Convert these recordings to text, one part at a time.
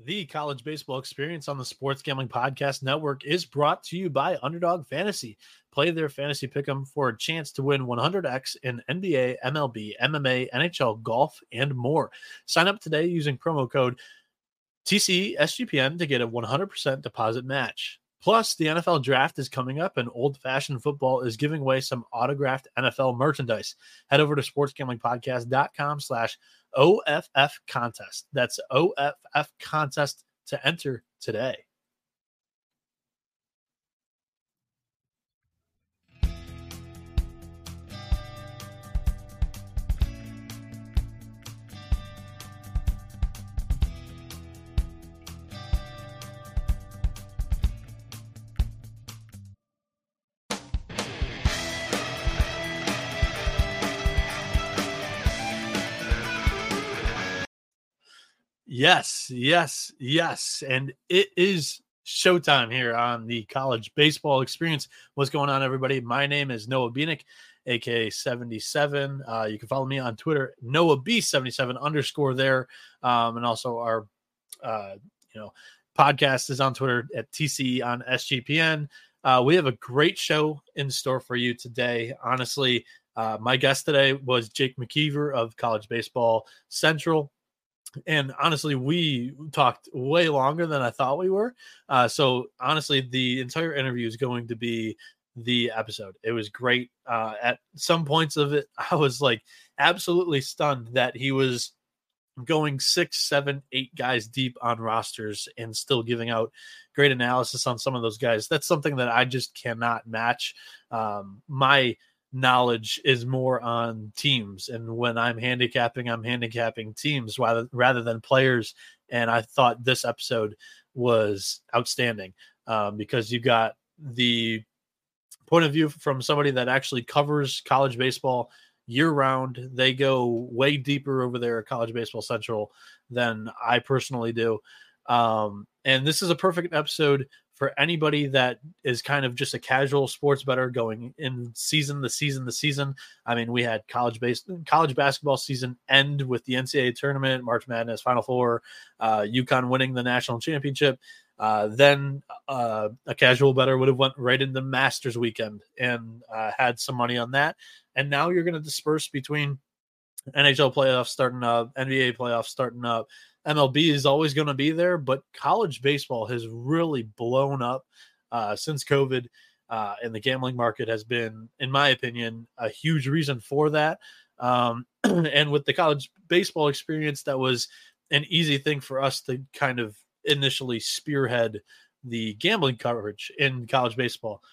The College Baseball Experience on the Sports Gambling Podcast Network is brought to you by Underdog Fantasy. Play their fantasy pick'em for a chance to win 100x in NBA, MLB, MMA, NHL, golf, and more. Sign up today using promo code TCSGPN to get a 100% deposit match. Plus, the NFL Draft is coming up, and Old Fashioned Football is giving away some autographed NFL merchandise. Head over to sportsgamblingpodcast.com/OFF contest. That's OFF contest to enter today. Yes. And it is showtime here on the College Baseball Experience. What's going on, everybody? My name is Noah Bieniek, aka 77. You can follow me on Twitter, NoahB77_ there. And also our podcast is on Twitter at TC on SGPN. We have a great show in store for you today. Honestly, my guest today was Jake McKeever of College Baseball Central. And honestly, we talked way longer than I thought we were. So honestly, the entire interview is going to be the episode. It was great. At some points of it, I was like absolutely stunned that he was going 6, 7, 8 guys deep on rosters and still giving out great analysis on some of those guys. That's something that I just cannot match. My knowledge is more on teams, and when I'm handicapping teams rather than players. And I thought this episode was outstanding because you got the point of view from somebody that actually covers college baseball year round. They go way deeper over there at College Baseball Central than I personally do. And this is a perfect episode for anybody that is kind of just a casual sports bettor going in season to season. I mean, we had college basketball season end with the NCAA tournament, March Madness, Final Four, UConn winning the national championship. Then a casual bettor would have went right into Masters weekend and had some money on that. And now you're going to disperse between NHL playoffs starting up, NBA playoffs starting up. MLB is always going to be there, but college baseball has really blown up since COVID, and the gambling market has been, in my opinion, a huge reason for that. And with the College Baseball Experience, that was an easy thing for us to kind of initially spearhead the gambling coverage in college baseball.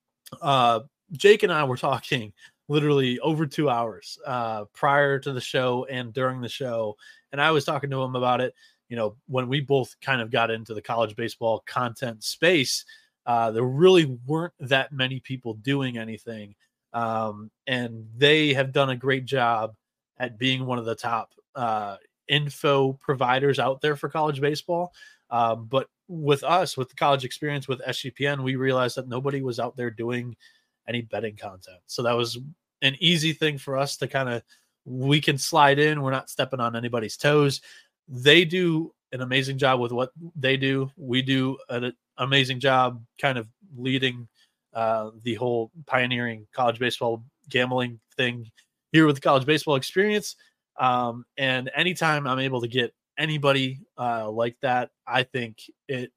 Jake and I were talking literally over 2 hours prior to the show and during the show. And I was talking to him about it, when we both kind of got into the college baseball content space, there really weren't that many people doing anything. And they have done a great job at being one of the top info providers out there for college baseball. But with us, with the College Experience, with SGPN, we realized that nobody was out there doing any betting content. So that was an easy thing for us to we can slide in. We're not stepping on anybody's toes. They do an amazing job with what they do. We do an amazing job kind of leading the whole pioneering college baseball gambling thing here with the College Baseball Experience. And anytime I'm able to get anybody like that, I think it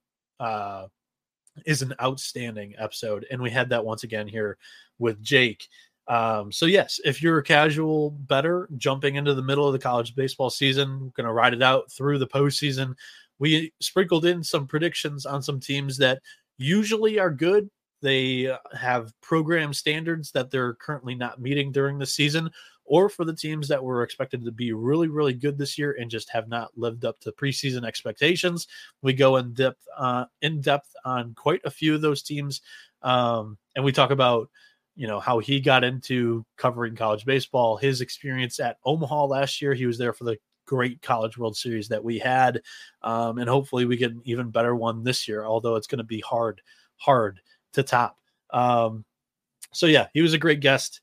is an outstanding episode. And we had that once again here with Jake. So yes, if you're a casual bettor jumping into the middle of the college baseball season, going to ride it out through the postseason, we sprinkled in some predictions on some teams that usually are good. They have program standards that they're currently not meeting during the season, or for the teams that were expected to be really, really good this year and just have not lived up to preseason expectations. We go in depth on quite a few of those teams. And we talk about how he got into covering college baseball, his experience at Omaha last year. He was there for the great College World Series that we had. And hopefully we get an even better one this year, although it's going to be hard to top. So yeah, he was a great guest.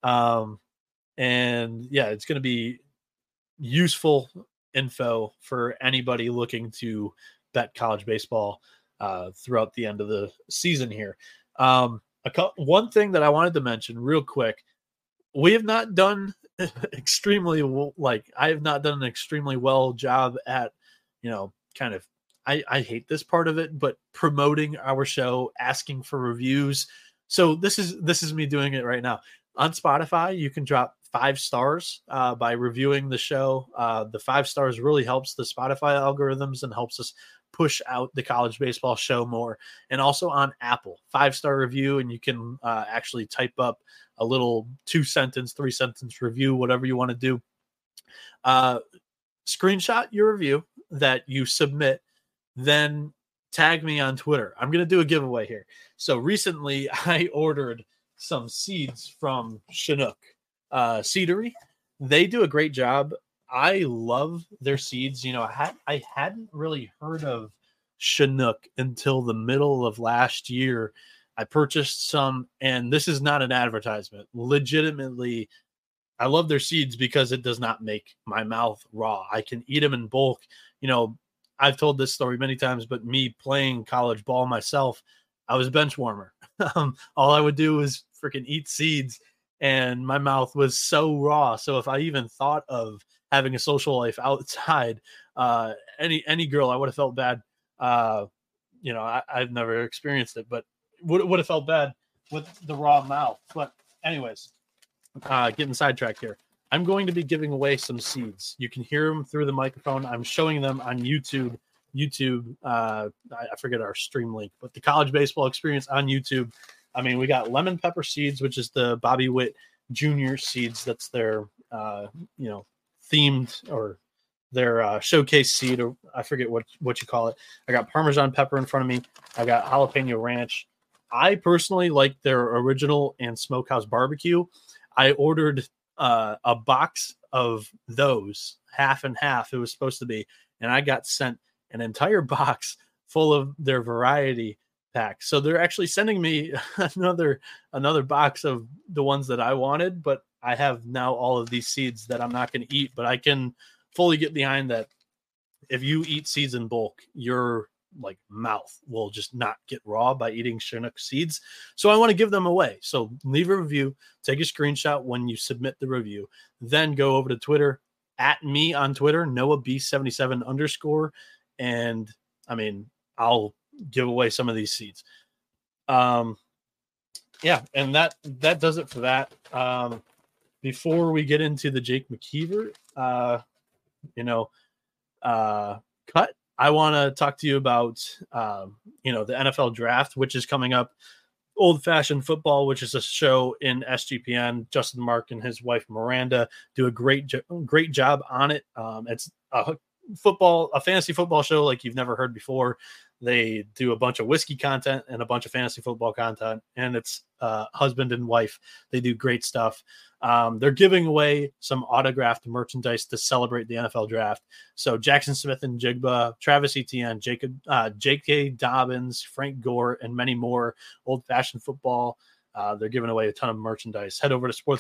And yeah, it's going to be useful info for anybody looking to bet college baseball throughout the end of the season here. One thing that I wanted to mention real quick, we have not done I have not done an extremely well job at, kind of, I hate this part of it, but promoting our show, asking for reviews. So this is me doing it right now. On Spotify, you can drop 5 stars by reviewing the show. The 5 stars really helps the Spotify algorithms and helps us push out the college baseball show more. And also on Apple, 5-star review, and you can actually type up a little 2-sentence, 3-sentence review, whatever you want to do. Screenshot your review that you submit, then tag me on Twitter. I'm going to do a giveaway here. So recently I ordered some seeds from Chinook Seedery. They do a great job. I love their seeds. I hadn't really heard of Chinook until the middle of last year. I purchased some, and this is not an advertisement. Legitimately, I love their seeds because it does not make my mouth raw. I can eat them in bulk. I've told this story many times, but me playing college ball myself, I was a bench warmer. All I would do was freaking eat seeds, and my mouth was so raw. So if I even thought of having a social life outside, any girl, I would have felt bad. I've never experienced it, but would have felt bad with the raw mouth. But anyways, getting sidetracked here. I'm going to be giving away some seeds. You can hear them through the microphone. I'm showing them on YouTube. I forget our stream link, but the College Baseball Experience on YouTube. I mean, we got lemon pepper seeds, which is the Bobby Witt Jr. seeds. That's their, themed or their showcase seed, or I forget what you call it. I got Parmesan pepper in front of me. I got jalapeno ranch. I personally like their original and smokehouse barbecue. I ordered a box of those, half and half it was supposed to be, and I got sent an entire box full of their variety pack. So they're actually sending me another box of the ones that I wanted, but I have now all of these seeds that I'm not going to eat. But I can fully get behind that. If you eat seeds in bulk, your mouth will just not get raw by eating Chinook seeds. So I want to give them away. So leave a review, take a screenshot when you submit the review, then go over to Twitter, at me on Twitter, NoahB77_. And I mean, I'll give away some of these seeds. And that does it for that. Before we get into the Jake McKeever, cut, I want to talk to you about, the NFL draft, which is coming up. Old Fashioned Football, which is a show in SGPN. Justin Mark and his wife Miranda do a great job on it. It's a fantasy football show like you've never heard before. They do a bunch of whiskey content and a bunch of fantasy football content, and it's husband and wife. They do great stuff. They're giving away some autographed merchandise to celebrate the NFL draft. So Jackson Smith and Jigba, Travis Etienne, J.K. Dobbins, Frank Gore, and many more. Old Fashioned Football. They're giving away a ton of merchandise. Head over to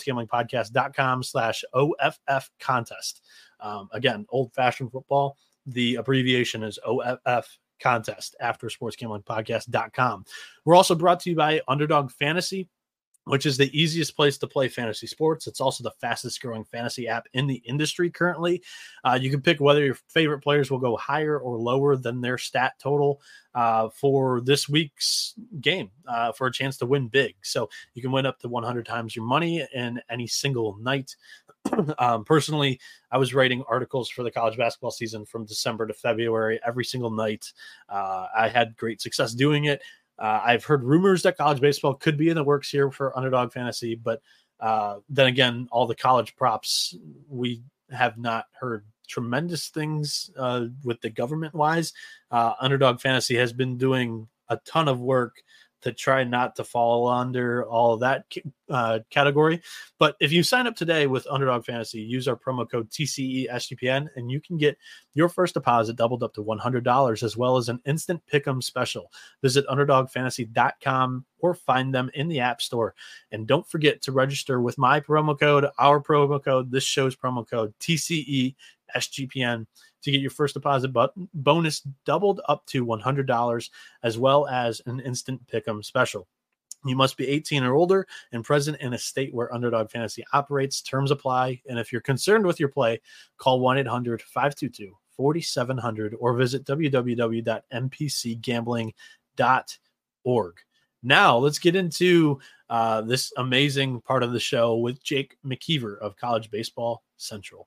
sportsgamblingpodcast.com/OFF contest. Again, Old Fashioned Football. The abbreviation is OFF contest after sportsgamblingpodcast.com. We're also brought to you by Underdog Fantasy, which is the easiest place to play fantasy sports. It's also the fastest growing fantasy app in the industry currently. You can pick whether your favorite players will go higher or lower than their stat total for this week's game for a chance to win big. So you can win up to 100 times your money in any single night. Personally, I was writing articles for the college basketball season from December to February every single night. I had great success doing it. I've heard rumors that college baseball could be in the works here for Underdog Fantasy, but then again, all the college props, we have not heard tremendous things with the government wise. Underdog Fantasy has been doing a ton of work to try not to fall under all of that category. But if you sign up today with Underdog Fantasy, use our promo code TCESGPN, and you can get your first deposit doubled up to $100, as well as an instant pick'em special. Visit UnderdogFantasy.com or find them in the App Store. And don't forget to register with my promo code, our promo code, this show's promo code, TCESGPN, SGPN to get your first deposit bonus doubled up to $100, as well as an instant pick'em special. You must be 18 or older and present in a state where Underdog Fantasy operates. Terms apply. And if you're concerned with your play, call 1-800-522-4700 or visit www.mpcgambling.org. Now let's get into this amazing part of the show with Jake McKeever of College Baseball Central.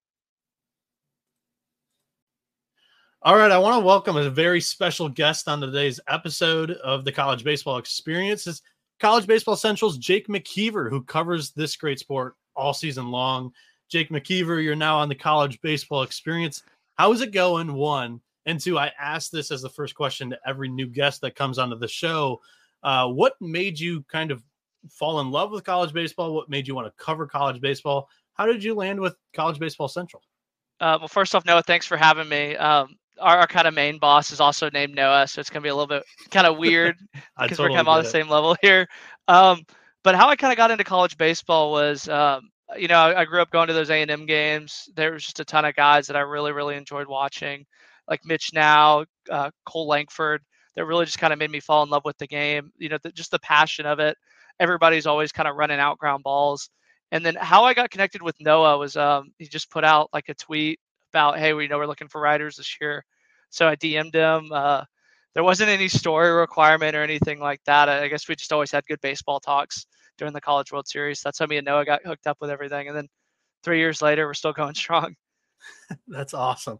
All right, I want to welcome a very special guest on today's episode of the College Baseball Experience. It's College Baseball Central's Jake McKeever, who covers this great sport all season long. Jake McKeever, you're now on the College Baseball Experience. How is it going, one? And two, I ask this as the first question to every new guest that comes onto the show. What made you kind of fall in love with college baseball? What made you want to cover college baseball? How did you land with College Baseball Central? Well, first off, Noah, thanks for having me. Our kind of main boss is also named Noah, so it's going to be a little bit kind of weird because we're kind of on the same level here. But how I kind of got into college baseball was, I grew up going to those A&M games. There was just a ton of guys that I really, really enjoyed watching, like Mitch Now, Cole Langford, that really just kind of made me fall in love with the game. Just the passion of it. Everybody's always kind of running out ground balls. And then how I got connected with Noah was he just put out like a tweet about, hey, we're looking for writers this year. So I DM'd him. There wasn't any story requirement or anything like that. I guess we just always had good baseball talks during the College World Series. That's how me and Noah got hooked up with everything. And then 3 years later, we're still going strong. That's awesome.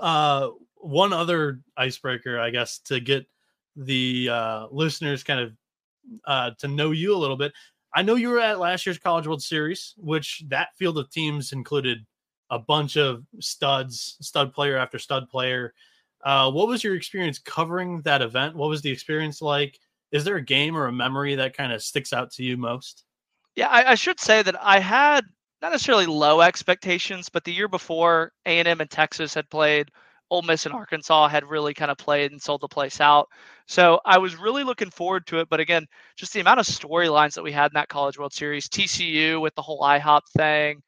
One other icebreaker, I guess, to get the listeners kind of to know you a little bit. I know you were at last year's College World Series, which that field of teams included a bunch of stud player after stud player. What was your experience covering that event? What was the experience like? Is there a game or a memory that kind of sticks out to you most? Yeah, I should say that I had not necessarily low expectations, but the year before, A&M and Texas had played. Ole Miss and Arkansas had really kind of played and sold the place out. So I was really looking forward to it. But again, just the amount of storylines that we had in that College World Series, TCU with the whole IHOP thing,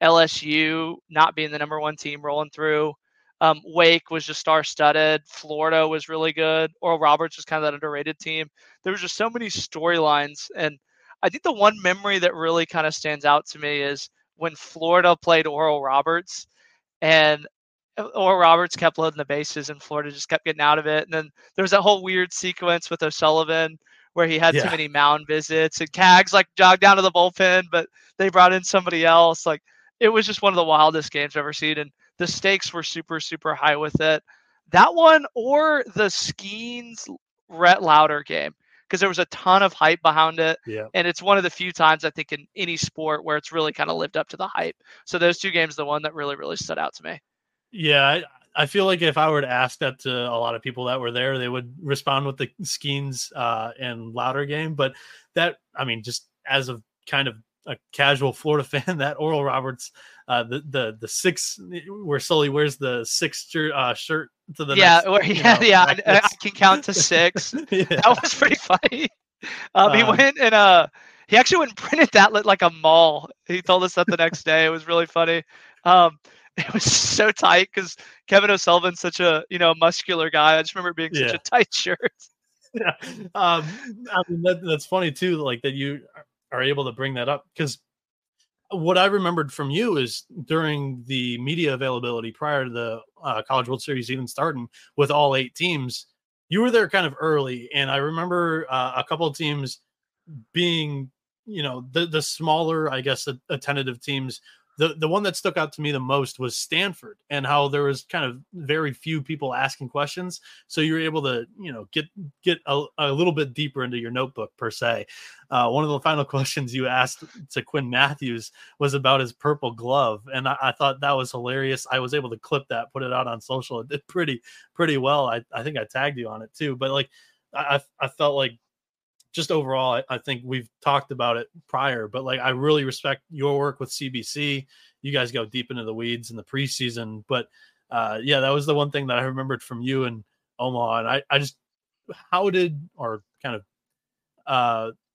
LSU not being the number one team rolling through. Wake was just star-studded. Florida was really good. Oral Roberts was kind of that underrated team. There was just so many storylines. And I think the one memory that really kind of stands out to me is when Florida played Oral Roberts, and Oral Roberts kept loading the bases and Florida just kept getting out of it. And then there was that whole weird sequence with O'Sullivan where he had too many mound visits, and Cags like jogged down to the bullpen, but they brought in somebody else. Like, it was just one of the wildest games I've ever seen. And the stakes were super, super high with it. That one or the Skeens Rhett Lauder game, because there was a ton of hype behind it. Yeah. And it's one of the few times I think in any sport where it's really kind of lived up to the hype. So those two games, the one that really, really stood out to me. Yeah, I feel like if I were to ask that to a lot of people that were there, they would respond with the Skeens and Lauder game. But that, I mean, just as a kind of a casual Florida fan, that Oral Roberts, the six, where Sully wears the six shirt to the next, I can count to six. That was pretty funny. He went and he actually went and printed that like a mall. He told us that the next day. It was really funny. It was so tight because Kevin O'Sullivan's such a muscular guy. I just remember it being such a tight shirt. Yeah, I mean that's funny too. Like that you are able to bring that up, because what I remembered from you is during the media availability prior to the College World Series even starting with all 8 teams, you were there kind of early, and I remember a couple of teams being, the smaller, I guess, tentative teams. The one that stuck out to me the most was Stanford, and how there was kind of very few people asking questions. So you were able to, get a little bit deeper into your notebook per se. One of the final questions you asked to Quinn Matthews was about his purple glove. And I thought that was hilarious. I was able to clip that, put it out on social. It did pretty well. I think I tagged you on it too, but like, I felt like, just overall, I think we've talked about it prior, but like I really respect your work with CBC. You guys go deep into the weeds in the preseason, but that was the one thing that I remembered from you in Omaha. And I just, how did, or kind of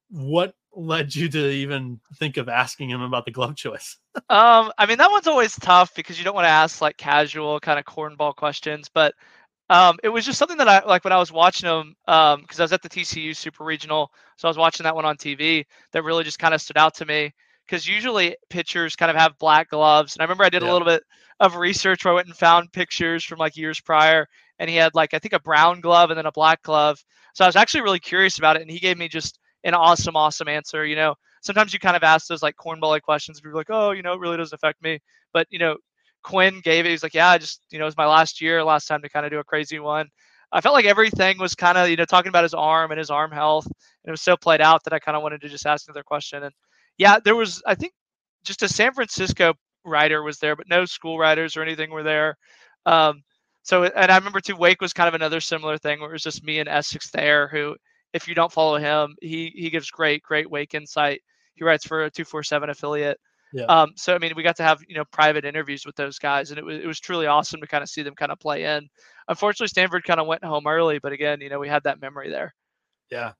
what led you to even think of asking him about the glove choice? I mean, that one's always tough because you don't want to ask like casual kind of cornball questions, but it was just something that I like when I was watching them, because I was at the TCU Super Regional, so I was watching that one on TV. That really just kind of stood out to me because usually pitchers kind of have black gloves, and I remember I did a Yeah. little bit of research where I went and found pictures from like years prior, and he had like I think a brown glove and then a black glove. So I was actually really curious about it, and he gave me just an awesome answer. Sometimes you kind of ask those like cornball questions, and people are like, oh, it really doesn't affect me, but Quinn gave it. He's like, yeah, I just, it was my last time to kind of do a crazy one. I felt like everything was kind of, talking about his arm and his arm health. And it was so played out that I kind of wanted to just ask another question. And yeah, there was, I think, just a San Francisco writer was there, but no school writers or anything were there. And I remember too, Wake was kind of another similar thing where it was just me and Essex there, who, if you don't follow him, he gives great Wake insight. He writes for a 247 affiliate. Yeah. So I mean, we got to have private interviews with those guys, and it was truly awesome to kind of see them kind of play in. Unfortunately, Stanford kind of went home early, but again, we had that memory there. Yeah.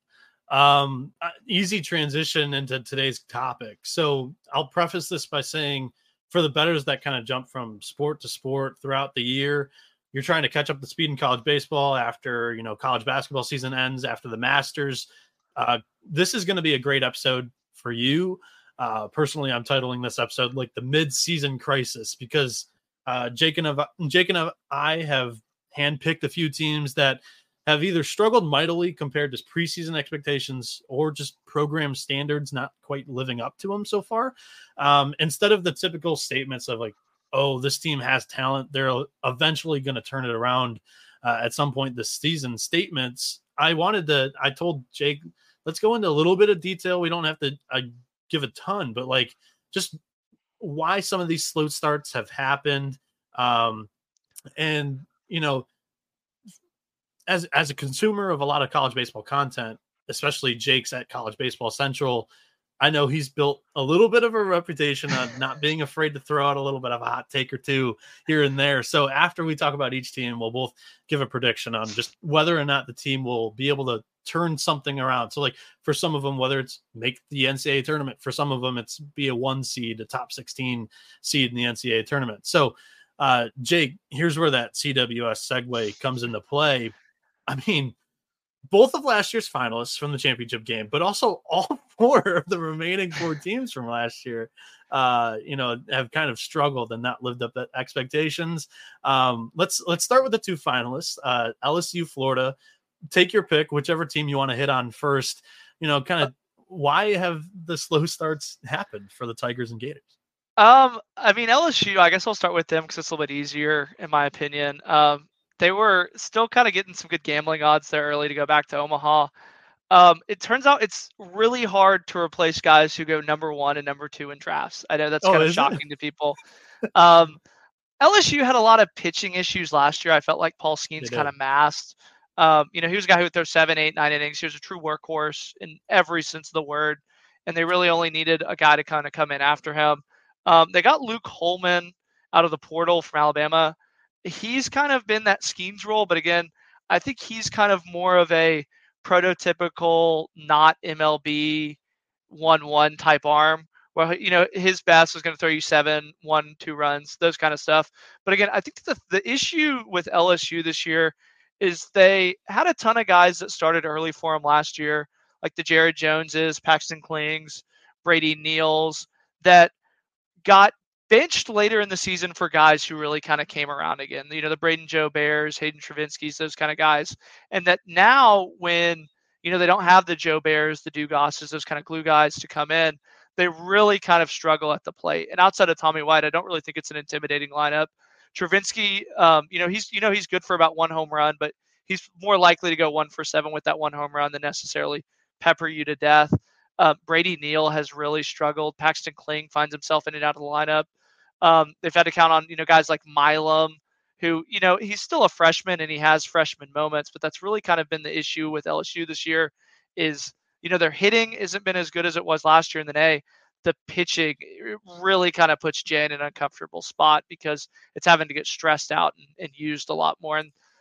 Easy transition into today's topic. So I'll preface this by saying, for the bettors that kind of jump from sport to sport throughout the year, you're trying to catch up the speed in college baseball after college basketball season ends, after the Masters. This is going to be a great episode for you. Personally, I'm titling this episode like the mid-season crisis, because Jake and I have handpicked a few teams that have either struggled mightily compared to preseason expectations or just program standards not quite living up to them so far. Instead of the typical statements of like, oh, this team has talent, they're eventually going to turn it around at some point this season statements, I told Jake, let's go into a little bit of detail. We don't have to give a ton, but like just why some of these slow starts have happened. And, as a consumer of a lot of college baseball content, especially Jake's at College Baseball Central, I know he's built a little bit of a reputation on not being afraid to throw out a little bit of a hot take or two here and there. So after we talk about each team, we'll both give a prediction on just whether or not the team will be able to turn something around. So like for some of them, whether it's make the NCAA tournament, for some of them, it's be a 1 seed, a top 16 seed in the NCAA tournament. So Jake, here's where that CWS segue comes into play. I mean, both of last year's finalists from the championship game, but also all 4 of the remaining 4 teams from last year, have kind of struggled and not lived up to expectations. Let's start with the 2 finalists, LSU, Florida. Take your pick, whichever team you want to hit on first. Kind of why have the slow starts happened for the Tigers and Gators? I mean, LSU, I guess I'll start with them because it's a little bit easier, in my opinion. They were still kind of getting some good gambling odds there early to go back to Omaha. It turns out it's really hard to replace guys who go number 1 and number 2 in drafts. I know that's kind of shocking to people. LSU had a lot of pitching issues last year. I felt like Paul Skeens kind of masked. He was a guy who would throw 7, 8, 9 innings. He was a true workhorse in every sense of the word, and they really only needed a guy to kind of come in after him. They got Luke Holman out of the portal from Alabama. He's kind of been that Skeens role, but again, I think he's kind of more of a prototypical, not MLB 1-1 type arm, where his best is going to throw you 7, 1, 2 runs, those kind of stuff. But again, I think the issue with LSU this year is they had a ton of guys that started early for him last year, like the Jared Joneses, Paxton Klings, Brady Neals, that got benched later in the season for guys who really kind of came around again. The Braden Joe Bears, Hayden Travinski's, those kind of guys. And that now when, they don't have the Joe Bears, the Dugosses, those kind of glue guys to come in, they really kind of struggle at the plate. And outside of Tommy White, I don't really think it's an intimidating lineup. Travinski, he's good for about 1 home run, but he's more likely to go 1 for 7 with that 1 home run than necessarily pepper you to death. Brady Neal has really struggled. Paxton Kling finds himself in and out of the lineup. They've had to count on, guys like Milam, who, he's still a freshman and he has freshman moments, but that's really kind of been the issue with LSU this year is, their hitting hasn't been as good as it was last year in the A. The pitching really kind of puts Jay in an uncomfortable spot because it's having to get stressed out and used a lot more. And,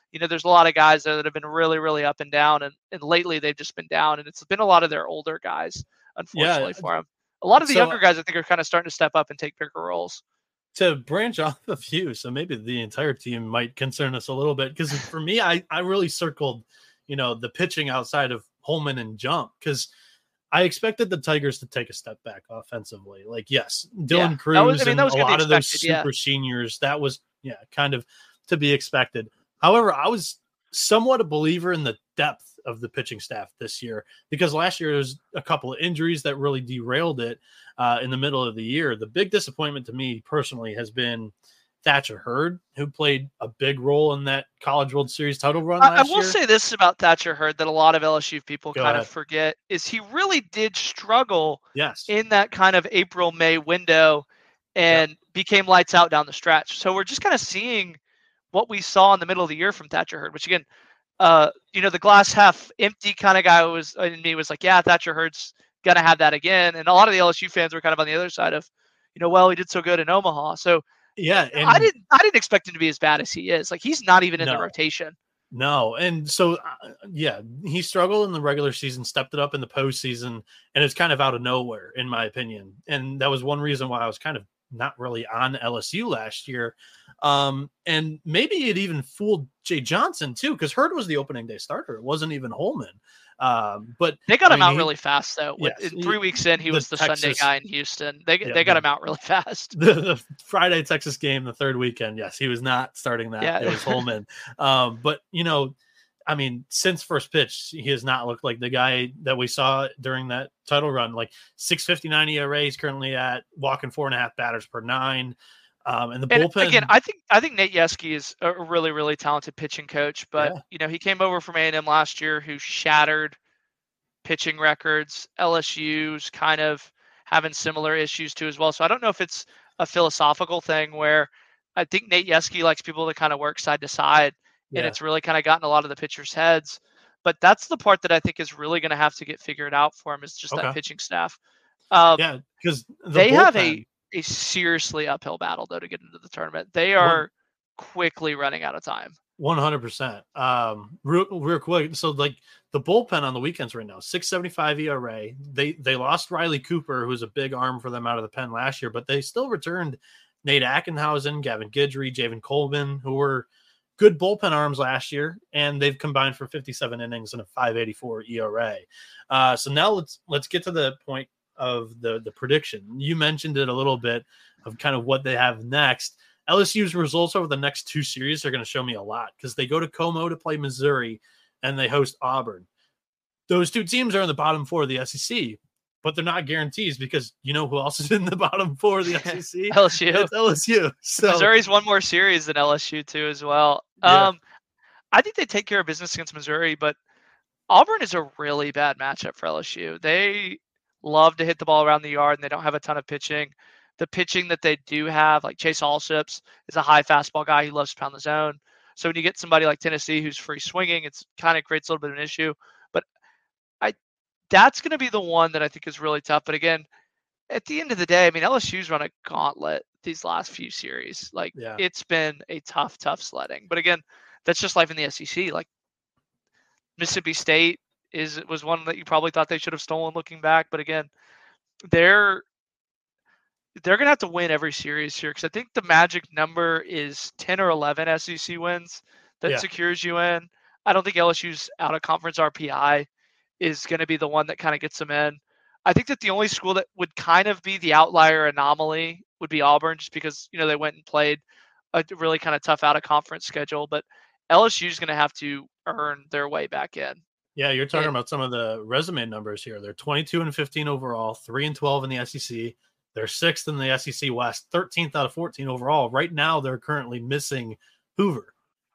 There's a lot of guys there that have been really, really up and down, and lately they've just been down, and it's been a lot of their older guys, unfortunately for them. A lot of the younger guys, I think, are kind of starting to step up and take bigger roles. To branch off a few, so maybe the entire team might concern us a little bit, because for me, I really circled, the pitching outside of Holman and Jump, because I expected the Tigers to take a step back offensively. Like, yes, Dylan Cruz and a lot of those super seniors, that was kind of to be expected. However, I was somewhat a believer in the depth of the pitching staff this year, because last year there was a couple of injuries that really derailed it in the middle of the year. The big disappointment to me personally has been Thatcher Hurd, who played a big role in that College World Series title run last year. I will say this about Thatcher Hurd that a lot of LSU people of forget, is he really did struggle in that kind of April-May window and became lights out down the stretch. So we're just kind of seeing what we saw in the middle of the year from Thatcher Hurd, which again, the glass half empty kind of guy was like, yeah, Thatcher Hurd's going to have that again. And a lot of the LSU fans were kind of on the other side of, well, he did so good in Omaha. So yeah, and I didn't expect him to be as bad as he is. Like, he's not even in the rotation. No. And so, he struggled in the regular season, stepped it up in the postseason, and it's kind of out of nowhere, in my opinion. And that was one reason why I was kind of not really on LSU last year. And maybe it even fooled Jay Johnson too, because Hurd was the opening day starter. It wasn't even Holman. But they got him out really fast, though. In 3 weeks in, he was the Sunday guy in Houston. They got him out really fast. The Friday Texas game, the third weekend, yes, he was not starting that. Yeah. It was Holman. But since first pitch, he has not looked like the guy that we saw during that title run. Like 6.59 ERA, he's currently at, walking 4.5 batters per 9. And the bullpen again, I think Nate Yeskie is a really, really talented pitching coach, but he came over from A&M last year, who shattered pitching records. LSU's kind of having similar issues too as well. So I don't know if it's a philosophical thing where I think Nate Yeskie likes people to kind of work side to side, and it's really kind of gotten a lot of the pitchers' heads. But that's the part that I think is really going to have to get figured out for him, is just that pitching staff. Because they have a seriously uphill battle, though, to get into the tournament. They are quickly running out of time. 100%. Real quick. So, like, the bullpen on the weekends right now, 6.75 ERA. They lost Riley Cooper, who was a big arm for them out of the pen last year, but they still returned Nate Ackenhausen, Gavin Guidry, Javen Coleman, who were good bullpen arms last year, and they've combined for 57 innings and a 5.84 ERA. So now let's get to the point of the prediction. You mentioned it a little bit of kind of what they have next. LSU's results over the next two series are going to show me a lot, because they go to Como to play Missouri and they host Auburn. Those two teams are in the bottom four of the SEC, but they're not guarantees, because you know who else is in the bottom four of the SEC? LSU. It's LSU. So Missouri's one more series than LSU too as well. I think they take care of business against Missouri, but Auburn is a really bad matchup for LSU. They love to hit the ball around the yard, and they don't have a ton of pitching. The pitching that they do have, like Chase Allships, is a high fastball guy who loves to pound the zone. So when you get somebody like Tennessee who's free swinging, it's kind of creates a little bit of an issue. But that's going to be the one that I think is really tough. But again, at the end of the day, I mean, LSU's run a gauntlet these last few series. Like, it's been a tough sledding. But again, that's just life in the SEC. Like, Mississippi State was one that you probably thought they should have stolen looking back. But again, they're going to have to win every series here, because I think the magic number is 10 or 11 SEC wins that secures you in. I don't think LSU's out of conference RPI is going to be the one that kind of gets them in. I think that the only school that would kind of be the outlier anomaly would be Auburn, just because, they went and played a really kind of tough out of conference schedule. But LSU is going to have to earn their way back in. Yeah, you're talking about some of the resume numbers here. They're 22-15 overall, 3-12 in the SEC. They're 6th in the SEC West, 13th out of 14 overall. Right now, they're currently missing Hoover.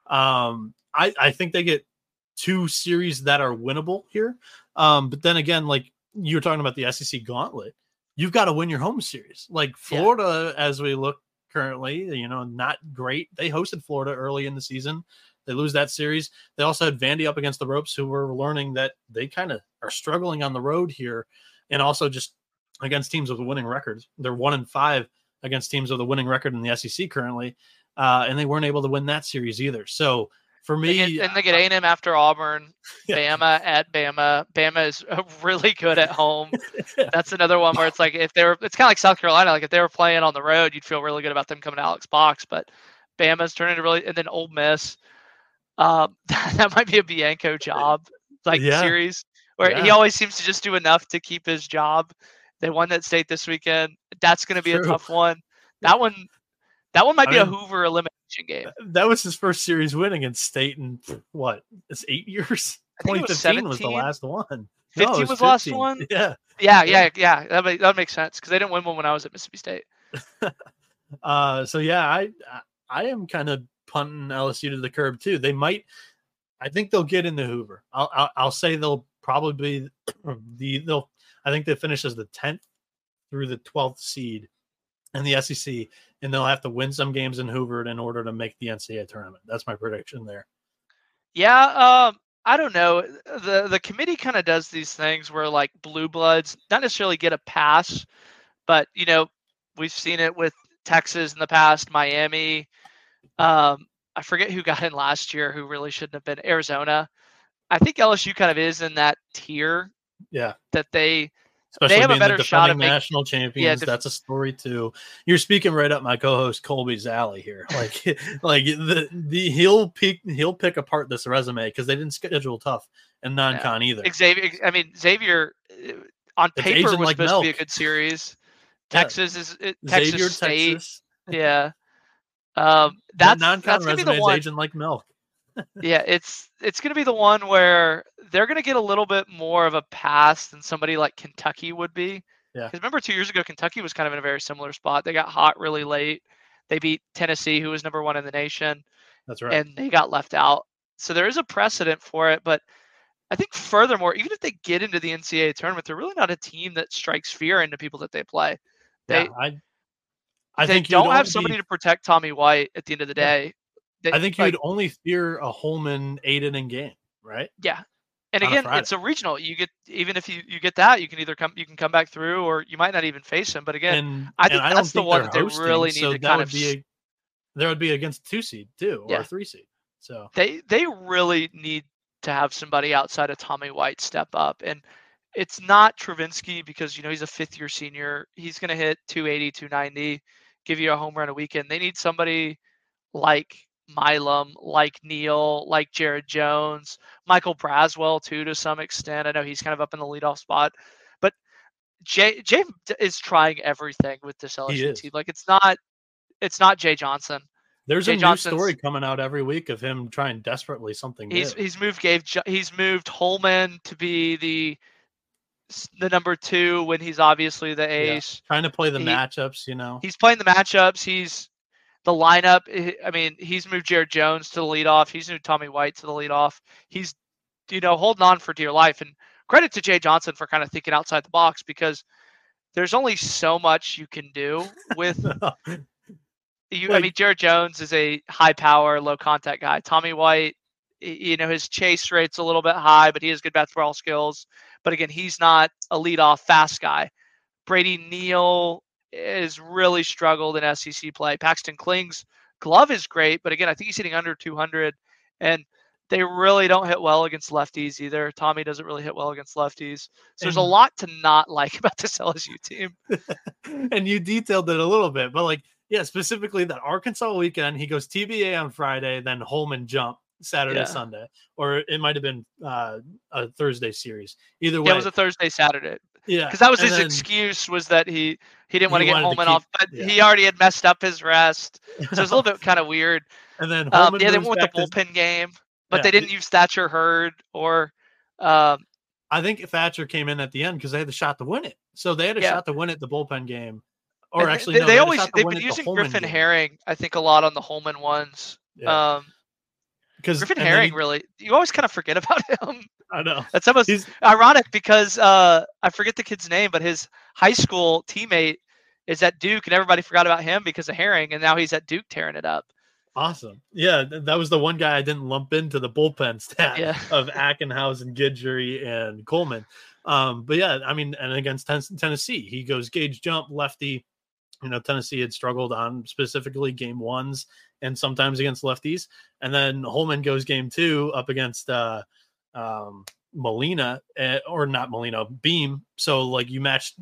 I think they get two series that are winnable here. But then again, like you were talking about the SEC gauntlet, you've got to win your home series. Like Florida, as we look currently, not great. They hosted Florida early in the season. They lose that series. They also had Vandy up against the ropes, who were learning that they kind of are struggling on the road here, and also just against teams with winning records. They're 1-5 against teams with a winning record in the SEC currently, and they weren't able to win that series either. So For me, they get A&M after Auburn, yeah. Bama at Bama. Bama is really good at home. That's another one where it's like it's kind of like South Carolina. Like if they were playing on the road, you'd feel really good about them coming to Alex Box. But Bama's turning to really, and then Ole Miss. That might be a Bianco job series where he always seems to just do enough to keep his job. They won that state this weekend. That's going to be a tough one. That one might be a Hoover elimination game. That was his first series win against State in what? It's 8 years. 2015 was the last one. 15 was the last one. Yeah. That makes sense because they didn't win one when I was at Mississippi State. So yeah, I am kind of punting LSU to the curb too. They might. I think they'll get into Hoover. I'll say they'll probably be I think they finish as the 10th through the 12th seed in the SEC, and they'll have to win some games in Hoover in order to make the NCAA tournament. That's my prediction there. Yeah, I don't know. The committee kind of does these things where like blue bloods not necessarily get a pass, but we've seen it with Texas in the past, Miami. I forget who got in last year who really shouldn't have been. Arizona. I think LSU kind of is in that tier. Yeah. That they Especially have a better shot at national champions. That's a story too. You're speaking right up my co-host Colby's alley here. He'll pick apart this resume because they didn't schedule tough and non-con either. Xavier on paper was supposed to be a good series. Texas is Texas Xavier, State. Texas. Yeah. That's non-con resume is aging like milk. Yeah, it's going to be the one where they're going to get a little bit more of a pass than somebody like Kentucky would be. Yeah. Because remember 2 years ago, Kentucky was kind of in a very similar spot. They got hot really late. They beat Tennessee, who was number 1 in the nation. That's right. And they got left out. So there is a precedent for it. But I think furthermore, even if they get into the NCAA tournament, they're really not a team that strikes fear into people that they play. They don't have somebody to protect Tommy White at the end of the day. I think you'd only fear a Holman Aiden in game, right? Yeah. And again, it's a regional. You get even if you get that, you can come back through, or you might not even face him. But again, I think that's the one that they really need to kind of. There would be against 2 seed too, or 3 seed. So they really need to have somebody outside of Tommy White step up, and it's not Travinsky because he's a 5th-year senior. He's going to hit 280, 290, give you a home run a weekend. They need somebody like Milam, like Neal, like Jared Jones, Michael Braswell too, to some extent. I know he's kind of up in the leadoff spot, but Jay is trying everything with this LSU team. Like it's not Jay Johnson. There's a new story coming out every week of him trying desperately something new. He's moved Holman to be the number 2 when he's obviously the ace. Trying to play the matchups, He's playing the matchups. He's the lineup. He's moved Jared Jones to the leadoff. He's moved Tommy White to the leadoff. He's, holding on for dear life. And credit to Jay Johnson for kind of thinking outside the box because there's only so much you can do with Jared Jones is a high power, low contact guy. Tommy White, his chase rate's a little bit high, but he has good basketball skills. But again, he's not a leadoff fast guy. Brady Neal has really struggled in SEC play. Paxton Kling's glove is great, but again, I think he's hitting under 200, and they really don't hit well against lefties either. Tommy doesn't really hit well against lefties. So there's a lot to not like about this LSU team. And you detailed it a little bit, but specifically that Arkansas weekend, he goes TBA on Friday, then Holman jump Saturday, Sunday, or it might have been a Thursday series. Either way, it was a Thursday, Saturday. Yeah, because that was his excuse, was that he didn't want to get Holman off, but he already had messed up his rest, so it's a little bit kind of weird. And then they went with the bullpen game, but they didn't use Thatcher Hurd or. I think Thatcher came in at the end because they had the shot to win it, so they had a shot to win it the bullpen game. Or actually, they've been using Griffin Herring, I think, a lot on the Holman ones. Yeah. Because Griffin Herring, really, you always kind of forget about him. I know. That's almost ironic because I forget the kid's name, but his high school teammate is at Duke, and everybody forgot about him because of Herring, and now he's at Duke tearing it up. Awesome. Yeah, that was the one guy I didn't lump into the bullpen stat of Ackenhausen, Guidry, and Coleman. But yeah, and against Tennessee, he goes gauge jump, lefty. Tennessee had struggled on specifically game 1s and sometimes against lefties. And then Holman goes game 2 up against Molina, or not Molina, Beam. So like you matched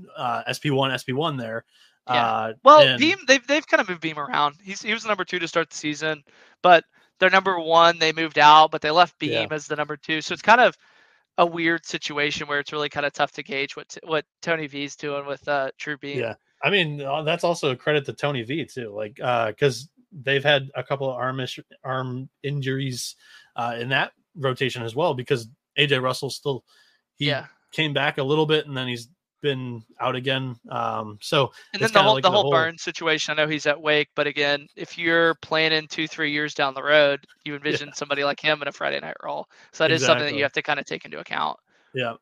SP1 there. Yeah. And Beam, they've kind of moved Beam around. He was the number 2 to start the season, but their number 1 they moved out, but they left Beam as the number 2. So it's kind of a weird situation where it's really kind of tough to gauge what Tony V's doing with True Beam. Yeah, I mean that's also a credit to Tony V too, like because they've had a couple of arm injuries in that rotation as well. Because AJ Russell still came back a little bit and then he's been out again. So and then the whole Burns situation. I know he's at Wake, but again, if you're planning 2-3 years down the road, you envision somebody like him in a Friday night role. So that is something that you have to kind of take into account. Yeah.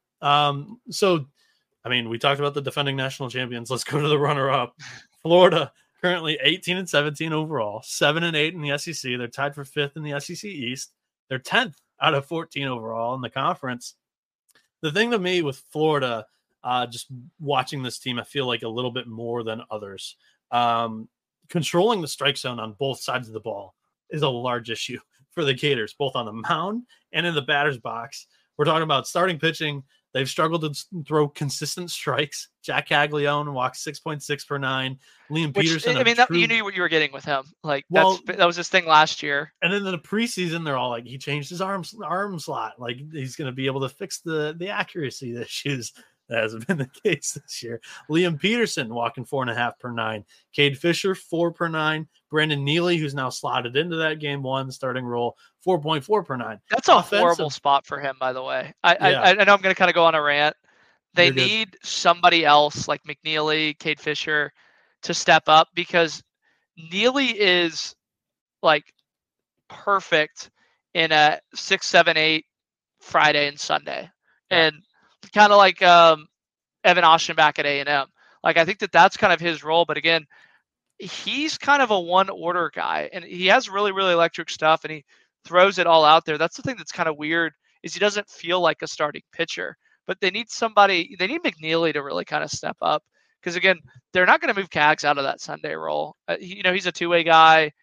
So I mean, we talked about the defending national champions. Let's go to the runner-up. Florida, currently 18-17 overall, 7-8 in the SEC. They're tied for 5th in the SEC East. They're 10th out of 14 overall in the conference. The thing to me with Florida, just watching this team, I feel like a little bit more than others. Controlling the strike zone on both sides of the ball is a large issue for the Gators, both on the mound and in the batter's box. We're talking about starting pitching. They've struggled to throw consistent strikes. Jack Caglione walks 6.6 per 9. Liam Peterson. I mean, you knew what you were getting with him. Like that was his thing last year. And then in the preseason, they're all like, he changed his arm slot. Like he's going to be able to fix the accuracy issues. That hasn't been the case this year. Liam Peterson walking 4.5 per 9. Cade Fisher 4 per 9. Brandon Neely, who's now slotted into that game 1 starting role, 4.4 per 9. That's a horrible spot for him, by the way. I know I'm going to kind of go on a rant. They need somebody else like McNeely, Cade Fisher to step up, because Neely is like perfect in a 6, 7, 8 Friday and Sunday. Yeah. And kind of like Evan Ostenbach at A&M. Like, I think that's kind of his role. But again, he's kind of a one-order guy, and he has really, really electric stuff, and he throws it all out there. That's the thing that's kind of weird, is he doesn't feel like a starting pitcher. But they need McNeely to really kind of step up, because again, they're not going to move Cags out of that Sunday role. He's a two-way guy.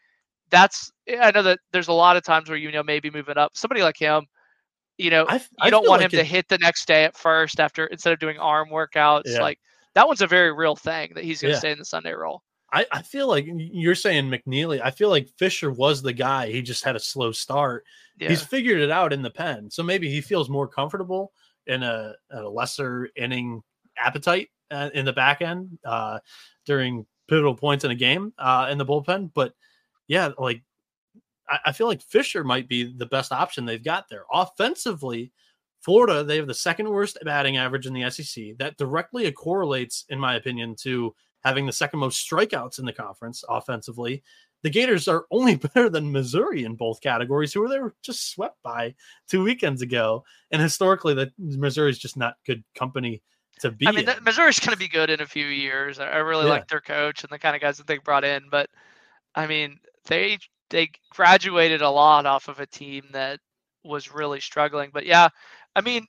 I know that there's a lot of times where maybe moving up somebody like him. You don't want him to hit the next day at first instead of doing arm workouts. Yeah. Like that one's a very real thing that he's going to stay in the Sunday role. I feel like you're saying McNeely. I feel like Fisher was the guy. He just had a slow start. Yeah. He's figured it out in the pen. So maybe he feels more comfortable in a lesser inning appetite in the back end during pivotal points in a game in the bullpen. But yeah, like I feel like Fisher might be the best option they've got there. Offensively, Florida, they have the second worst batting average in the SEC. That directly correlates, in my opinion, to having the second most strikeouts in the conference offensively. The Gators are only better than Missouri in both categories, who they were just swept by 2 weekends ago. And historically, Missouri is just not good company to be. I mean, Missouri's going to be good in a few years. I really like their coach and the kind of guys that they brought in. But, I mean, they graduated a lot off of a team that was really struggling. But, yeah, I mean,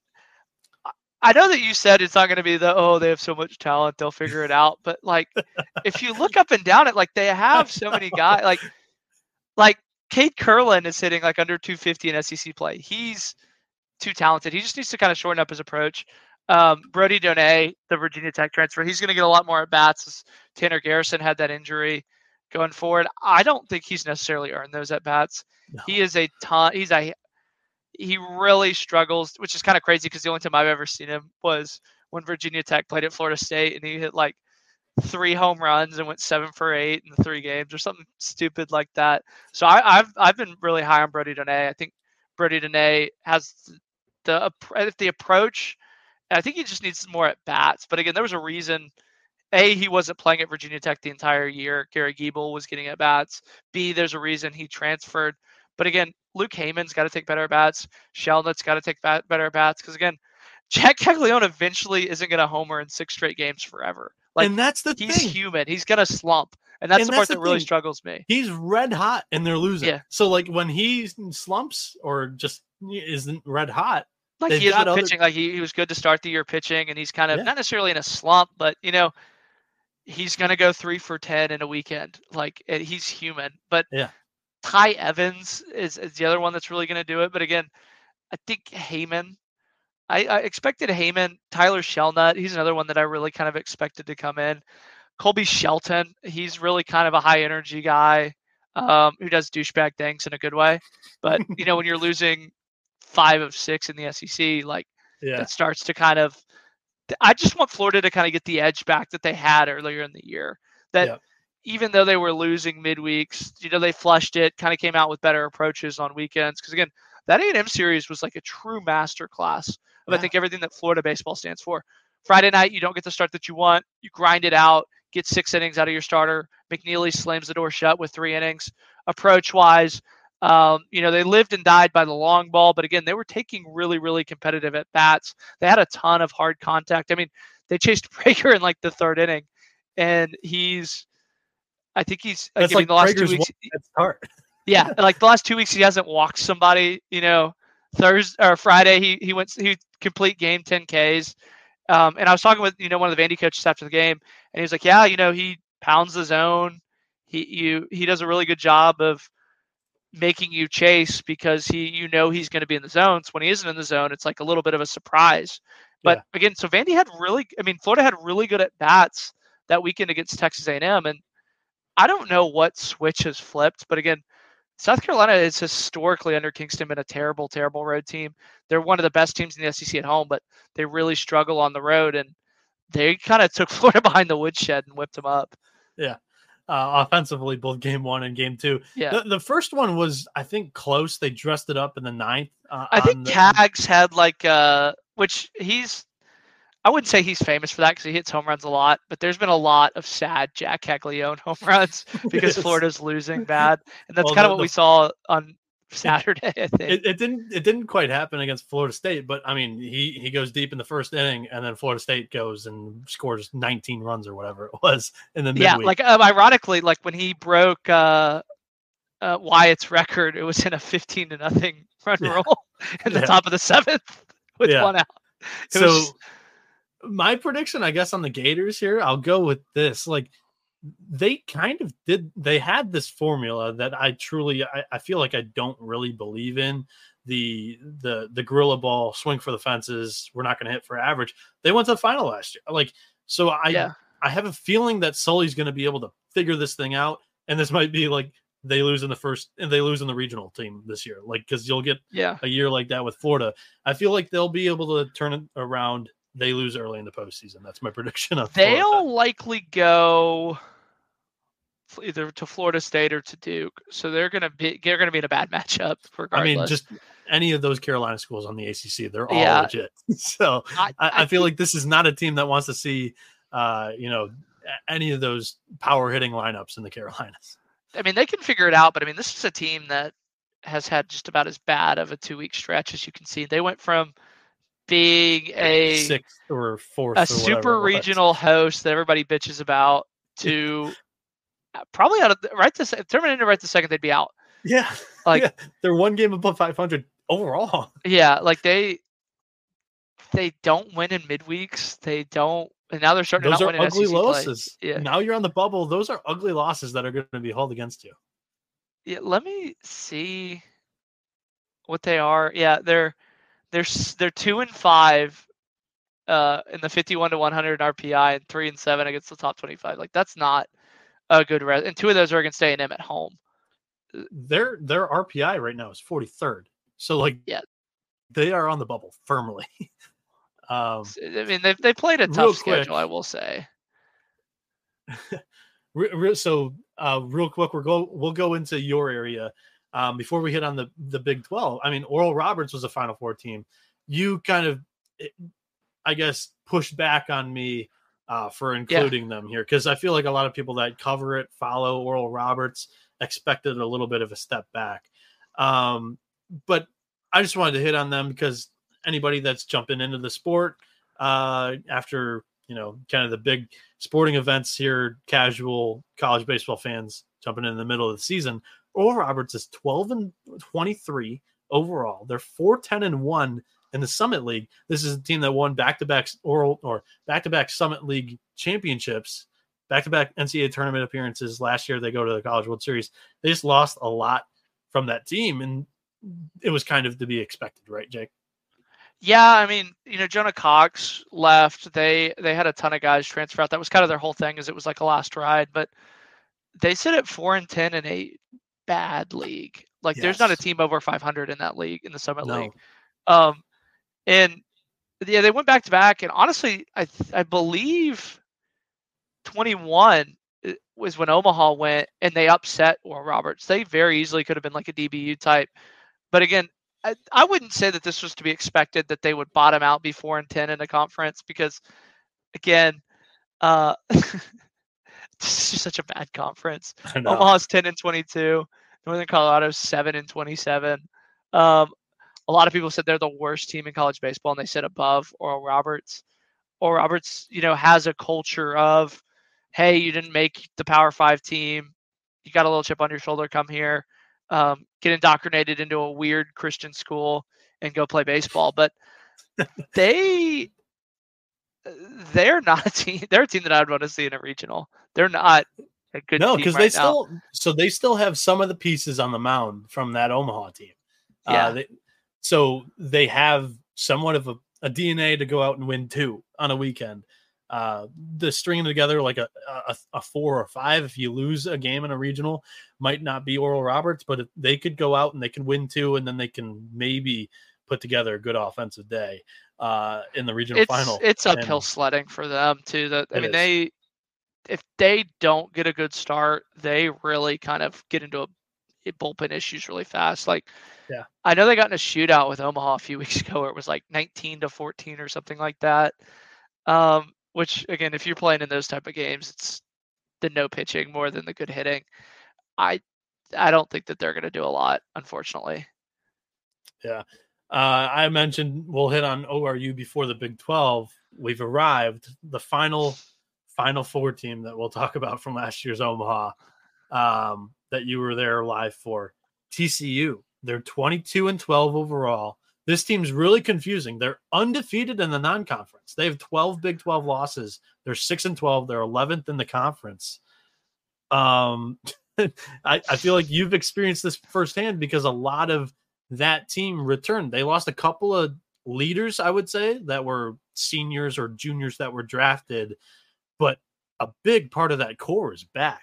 I know that you said it's not going to be they have so much talent, they'll figure it out. But, like, if you look up and down it, like, they have so many guys. Like Kate Curlin is hitting, like, under 250 in SEC play. He's too talented. He just needs to kind of shorten up his approach. Brody Donay, the Virginia Tech transfer, he's going to get a lot more at-bats as Tanner Garrison had that injury going forward. I don't think he's necessarily earned those at-bats. No. He is he really struggles, which is kind of crazy because the only time I've ever seen him was when Virginia Tech played at Florida State, and he hit like 3 home runs and went 7 for 8 in the 3 games or something stupid like that. So I've been really high on Brody Donay. I think Brody Donay has the approach. I think he just needs more at bats. But again, there was a reason. A, he wasn't playing at Virginia Tech the entire year. Gary Giebel was getting at bats. B, there's a reason he transferred. But again, Luke Heyman's got to take better at bats. Shelnutt's got to take better at bats. Because again, Jack Caglione eventually isn't going to homer in 6 straight games forever. Like, and that's the he's thing. Human. He's going to slump. And that's the part that really struggles me. He's red hot and they're losing. Yeah. So like when he slumps or just isn't red hot, like he is with pitching. Like he was good to start the year pitching, and he's kind of not necessarily in a slump, but he's going to go 3 for 10 in a weekend. Like he's human. But Ty Evans is the other one that's really going to do it. But again, I think Heyman. I expected Heyman. Tyler Shelnut, he's another one that I really kind of expected to come in. Colby Shelton, he's really kind of a high energy guy who does douchebag things in a good way. But, when you're losing 5 of 6 in the SEC, like that starts to kind of – I just want Florida to kind of get the edge back that they had earlier in the year. That even though they were losing midweeks, they flushed it, kind of came out with better approaches on weekends. Because, again, that A&M series was like a true masterclass of, I think, everything that Florida baseball stands for. Friday night, you don't get the start that you want. You grind it out, get 6 innings out of your starter. McNeely slams the door shut with 3 innings. Approach-wise, they lived and died by the long ball. But, again, they were taking really, really competitive at-bats. They had a ton of hard contact. I mean, they chased Prager in, like, the 3rd inning. And I think he's that's like the last Prager's 2 weeks. Start. Yeah, like the last 2 weeks he hasn't walked somebody. Thursday or Friday he complete game 10 Ks. And I was talking with one of the Vandy coaches after the game, and he was like, yeah, he pounds the zone. He does a really good job of making you chase because he's going to be in the zone. So when he isn't in the zone, it's like a little bit of a surprise. But again, so Vandy Florida had really good at bats that weekend against Texas A&M, and I don't know what switch has flipped, but again, South Carolina is historically under Kingston been a terrible, terrible road team. They're one of the best teams in the SEC at home, but they really struggle on the road, and they kind of took Florida behind the woodshed and whipped them up. Yeah. Offensively, both game 1 and game 2. Yeah. The first one was, I think, close. They dressed it up in the 9th. I think Cags had which I wouldn't say he's famous for that because he hits home runs a lot, but there's been a lot of sad Jack Caglione home runs because Florida's losing bad. And that's kind of what we saw on Saturday, I think. It didn't quite happen against Florida State, but I mean, he goes deep in the 1st inning, and then Florida State goes and scores 19 runs or whatever it was in the midweek. Yeah, like ironically, like when he broke Wyatt's record, it was in a 15-0 run roll in the top of the 7th with 1 out. My prediction, I guess, on the Gators here, I'll go with this. Like, they kind of they had this formula that I feel like I don't really believe in. The gorilla ball, swing for the fences, we're not going to hit for average. They went to the final last year. Like, so I have a feeling that Sully's going to be able to figure this thing out. And this might be like they lose in the first and they lose in the regional team this year. Like, because you'll get a year like that with Florida. I feel like they'll be able to turn it around. They lose early in the postseason. That's my prediction. They'll likely go either to Florida State or to Duke, so they're going to be in a bad matchup regardless. I mean, just any of those Carolina schools on the ACC, they're all legit. So I feel like this is not a team that wants to see, any of those power hitting lineups in the Carolinas. I mean, they can figure it out, but I mean, this is a team that has had just about as bad of a 2-week stretch as you can see. They went from being a 6th or 4th, super regional host that everybody bitches about to probably out of turning into right the second they'd be out. Yeah, they're 1 game above 500 overall. Yeah, like they don't win in midweeks. They don't, and now they're starting to not win in ugly SEC losses. Play. Yeah. Now you're on the bubble. Those are ugly losses that are going to be held against you. Yeah, let me see what they are. Yeah, they're 2-5 in the 51-100 RPI and 3-7 against the top 25. Like, that's not a good and 2 of those are against A&M at home. Their RPI right now is 43rd. So they are on the bubble firmly. I mean, they played a tough schedule, I will say. So real quick, we'll go into your area. Before we hit on the Big 12, I mean, Oral Roberts was a Final Four team. You kind of, I guess, pushed back on me for including them here because I feel like a lot of people that cover it, follow Oral Roberts, expected a little bit of a step back. But I just wanted to hit on them because anybody that's jumping into the sport after, kind of the big sporting events here, casual college baseball fans jumping in the middle of the season, Oral Roberts is 12-23 overall. They're 4-10-1 in the Summit League. This is a team that won back-to-back Summit League championships back-to-back NCAA tournament appearances. Last year, they go to the College World Series. They just lost a lot from that team, and it was kind of to be expected, right, Jake? Yeah, I mean, Jonah Cox left. They had a ton of guys transfer out. That was kind of their whole thing, is it was like a last ride. But they sit at 4-10 in a bad league. Like, there's not a team over 500 in that league, in the Summit League. And yeah, they went back to back. And honestly, I believe 21 was when Omaha went and they upset Oral Roberts. They very easily could have been like a DBU type. But again, I wouldn't say that this was to be expected that they would bottom out, be 4-10 in a conference, because again, this is just such a bad conference. Omaha's 10-22, Northern Colorado's 7-27. A lot of people said they're the worst team in college baseball, and they sit above Oral Roberts. Oral Roberts, has a culture of, hey, you didn't make the Power 5 team, you got a little chip on your shoulder, come here. Get indoctrinated into a weird Christian school and go play baseball. But they're not a team. They're a team that I would want to see in a regional. They're not a good team because they still have some of the pieces on the mound from that Omaha team. Yeah. They have somewhat of a DNA to go out and win 2 on a weekend. The stringing together like a 4 or 5 if you lose a game in a regional might not be Oral Roberts, but if they could go out and they can win 2, and then they can maybe put together a good offensive day in the regional final. It's uphill sledding for them too. If they don't get a good start, they really kind of get into bullpen issues really fast. I know they got in a shootout with Omaha a few weeks ago where it was like 19-14 or something like that. Which again, if you're playing in those type of games, it's the no pitching more than the good hitting. I don't think that they're going to do a lot, unfortunately. Yeah. I mentioned we'll hit on ORU before the Big 12. We've arrived. The final four team that we'll talk about from last year's Omaha that you were there live for. TCU. They're 22-12 overall. This team's really confusing. They're undefeated in the non-conference. They have 12 Big 12 losses. They're 6-12. They're 11th in the conference. I feel like you've experienced this firsthand because a lot of that team returned. They lost a couple of leaders, I would say, that were seniors or juniors that were drafted, but a big part of that core is back.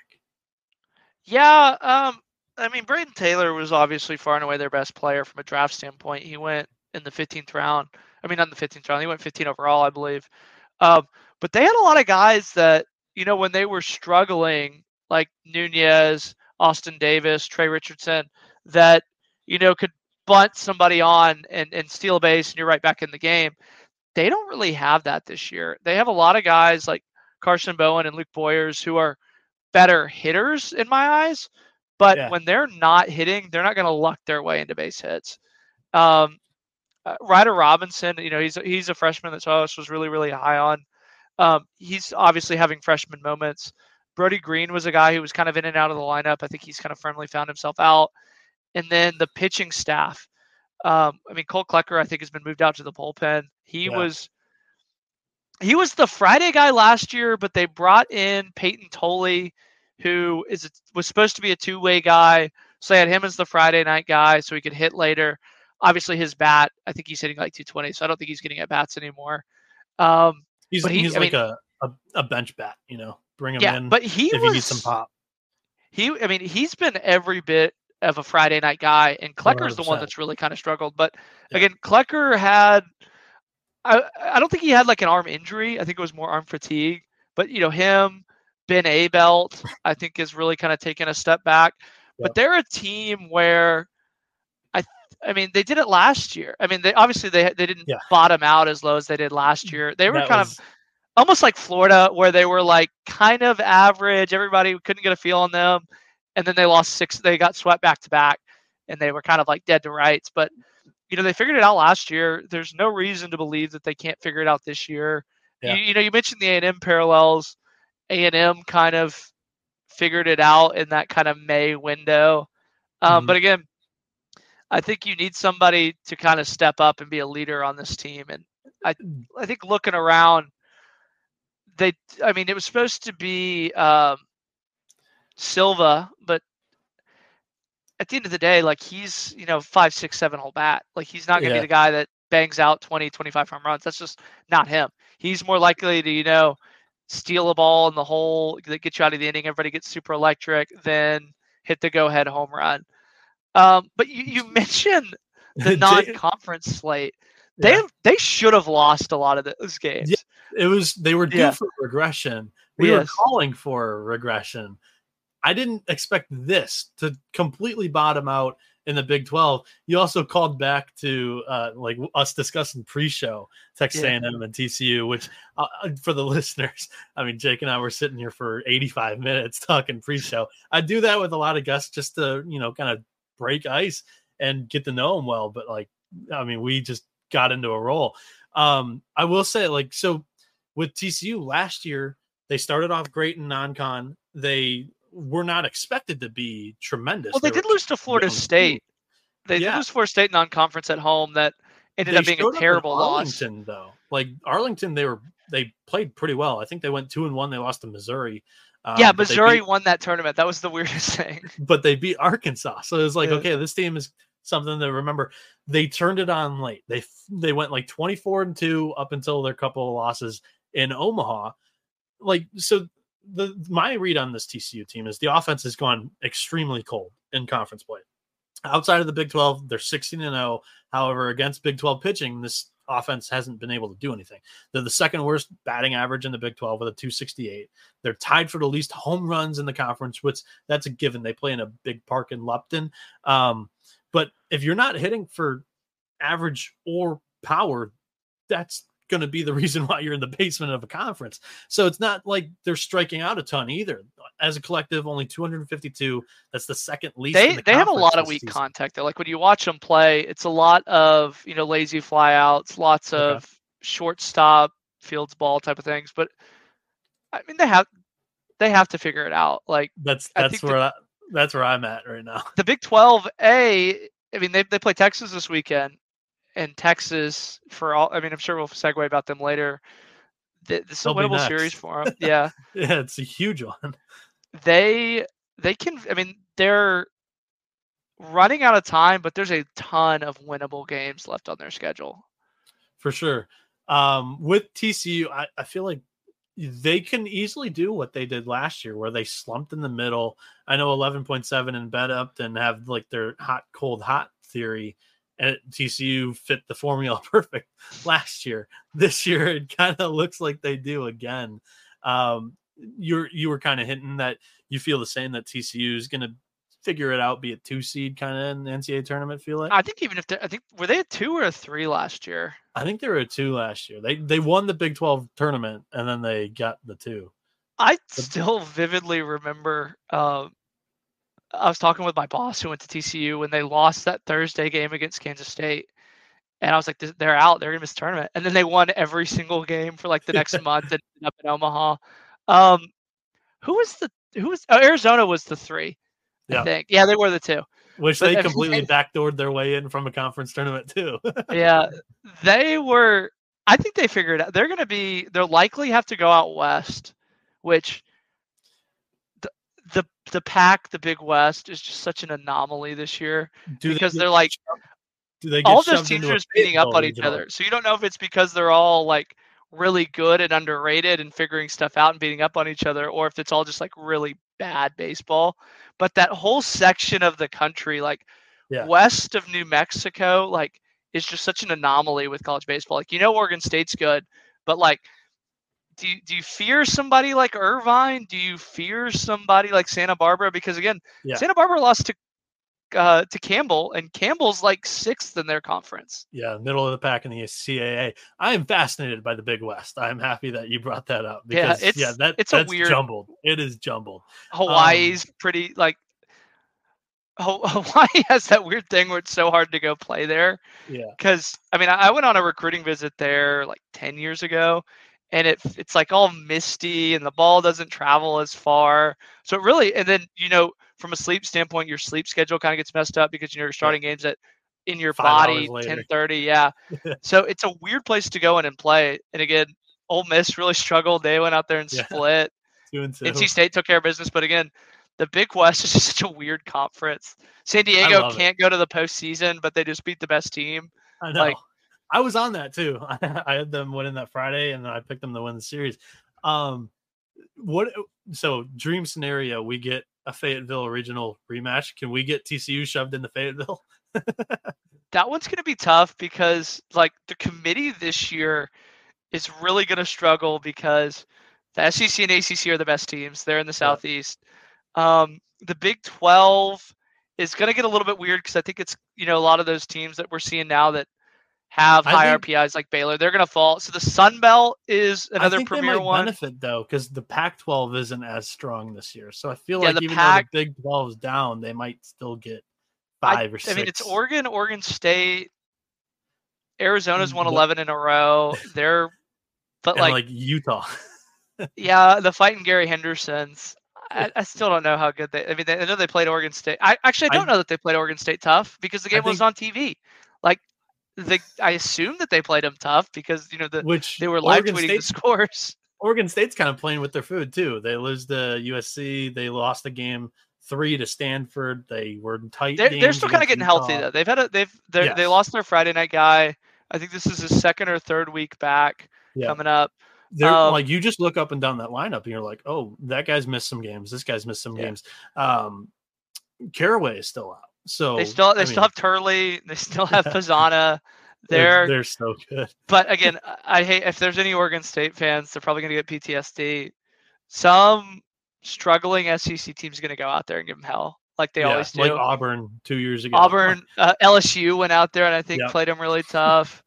Yeah, Braden Taylor was obviously far and away their best player from a draft standpoint. He went in the 15th round. I mean, not in the 15th round. He went 15 overall, I believe. But they had a lot of guys that, when they were struggling, like Nunez, Austin Davis, Trey Richardson, that, could bunt somebody on and steal a base and you're right back in the game. They don't really have that this year. They have a lot of guys like Carson Bowen and Luke Boyers who are better hitters in my eyes. But when they're not hitting, they're not going to luck their way into base hits. Ryder Robinson, he's a freshman that Charles was really, really high on. He's obviously having freshman moments. Brody Green was a guy who was kind of in and out of the lineup. I think he's kind of firmly found himself out. And then the pitching staff. Cole Klecker, I think, has been moved out to the bullpen. He was the Friday guy last year, but they brought in Peyton Tolley, who was supposed to be a two-way guy. So they had him as the Friday night guy so he could hit later. Obviously, his bat, I think he's hitting like 220, so I don't think he's getting at bats anymore. He's like a bench bat, bring him in but he needs some pop. He's been every bit of a Friday night guy, and Klecker's 100%. The one that's really kind of struggled. But again, Klecker had, I don't think he had like an arm injury. I think it was more arm fatigue. But, him, Ben Abelt, I think is really kind of taken a step back. Yep. But they're a team where, they did it last year. They didn't bottom out as low as they did last year. They were of almost like Florida, where they were like kind of average. Everybody couldn't get a feel on them. And then they lost 6. They got swept back to back, and they were kind of like dead to rights. But, they figured it out last year. There's no reason to believe that they can't figure it out this year. Yeah. You mentioned the A&M parallels. A&M kind of figured it out in that kind of May window. But again, I think you need somebody to kind of step up and be a leader on this team. And I think looking around, it was supposed to be Silva, but at the end of the day, like he's 5, 6, 7 hole bat. Like he's not going to be Yeah. the guy that bangs out 20, 25 home runs. That's just not him. He's more likely to steal a ball in the hole that gets you out of the inning. Everybody gets super electric, then hit the go-ahead home run. But you mentioned the non-conference slate. They should have lost a lot of those games. Yeah, they were due for regression. We were calling for regression. I didn't expect this to completely bottom out in the Big 12. You also called back to like us discussing pre-show Texas A&M and TCU, which for the listeners, I mean, Jake and I were sitting here for 85 minutes talking pre-show. I do that with a lot of guests just to, kind of break ice and get to know them well. But we just got into a roll. I will say, so with TCU last year, they started off great in non-con. They were not expected to be tremendous. Well, they did lose to Florida State. They did lose Florida State non-conference at home. That ended up being a terrible loss. Arlington, though, Arlington, they played pretty well. I think they went 2-1. They lost to Missouri. Missouri won that tournament. That was the weirdest thing. But they beat Arkansas, so it was okay, this team is something to remember. They turned it on late. They went 24-2 up until their couple of losses in Omaha. My read on this TCU team is the offense has gone extremely cold in conference play. Outside of the Big 12, they're 16-0. However, against Big 12 pitching, this offense hasn't been able to do anything. They're the second worst batting average in the Big 12 with a 268. They're tied for the least home runs in the conference, which that's a given. They play in a big park in Lupton. But if you're not hitting for average or power, that's going to be the reason why you're in the basement of a conference. So it's not like they're striking out a ton either. As a collective, only 252. That's the second least. They have a lot of weak contact. Like when you watch them play, it's a lot of lazy flyouts, lots of shortstop, fields ball type of things. But I mean, they have to figure it out. Like that's where I'm at right now. The Big 12A. I mean, they play Texas this weekend. And Texas, I'm sure we'll segue about them later. This is a winnable series for them. Yeah. Yeah, it's a huge one. They can, they're running out of time, but there's a ton of winnable games left on their schedule. For sure. With TCU, I feel like they can easily do what they did last year, where they slumped in the middle. I know 11.7 and Bet Upton have their hot, cold, hot theory. And TCU fit the formula perfect last year. This year, it kind of looks like they do again. You were kind of hinting that you feel the same, that TCU is going to figure it out, be a 2 seed kind of in the NCAA tournament. Feel like? I think were they a 2 or a 3 last year? I think they were a 2 last year. They won the Big 12 tournament and then they got the 2. I still vividly remember. I was talking with my boss who went to TCU when they lost that Thursday game against Kansas State. And I was like, they're out. They're going to miss the tournament. And then they won every single game for the next month and ended up in Omaha. Arizona was the 3, I think. Yeah, they were the 2. Which they completely backdoored their way in from a conference tournament too. Yeah, they were. I think they figured out. They'll likely have to go out west, which the pack, the Big West, is just such an anomaly this year because they're all those teams are just beating up on each other. So you don't know if it's because they're all really good and underrated and figuring stuff out and beating up on each other, or if it's all just really bad baseball. But that whole section of the country, west of New Mexico, is just such an anomaly with college baseball. Oregon State's good, but do you fear somebody like Irvine? Do you fear somebody like Santa Barbara? Because again, Santa Barbara lost to Campbell, and Campbell's 6th in their conference. Yeah, middle of the pack in the CAA. I am fascinated by the Big West. I'm happy that you brought that up because that's weird. Jumbled. It is jumbled. Hawaii's pretty Hawaii has that weird thing where it's so hard to go play there. Yeah. Because I went on a recruiting visit there 10 years ago. And it's all misty and the ball doesn't travel as far. So it really, and then, from a sleep standpoint, your sleep schedule kind of gets messed up because, you're starting games in your body, 10:30. Yeah. So it's a weird place to go in and play. And again, Ole Miss really struggled. They went out there and split. 2-2. NC State took care of business, but again, the Big West is just such a weird conference. San Diego can't go to the postseason, but they just beat the best team. I know. I was on that too. I had them winning that Friday, and then I picked them to win the series. So dream scenario, we get a Fayetteville regional rematch. Can we get TCU shoved into Fayetteville? That one's going to be tough because like the committee this year is really going to struggle because the SEC and ACC are the best teams. They're in the Southeast. The Big 12 is going to get a little bit weird because I think it's, a lot of those teams that we're seeing now that have high RPIs like Baylor, they're going to fall. So the Sun Belt is another premier one. Benefit though, because the Pac-12 isn't as strong this year. So I feel like even though the Big 12 is down, they might still get 5 or 6. I mean, it's Oregon, Oregon State, Arizona's won 11 in a row. But like Utah. Yeah, the Fighting Gary Hendersons. I still don't know how good they. I mean, I know they played Oregon State. I don't know that they played Oregon State tough because the game was on TV. Like, I assume that they played them tough because they were live tweeting the scores. Oregon State's kind of playing with their food too. They lose to USC. They lost the game 3 to Stanford. They were tight. They're still kind of getting healthy though. They lost their Friday night guy. I think this is his second or third week back coming up. They're like, you just look up and down that lineup and you're like, oh, that guy's missed some games. This guy's missed some games. Caraway is still out. So they still have Turley. They still have Pizzana. They're so good. But again, I hate if there's any Oregon State fans, they're probably going to get PTSD. Some struggling SEC team's going to go out there and give them hell, like they always do. Like Auburn 2 years ago. LSU went out there and I think played them really tough.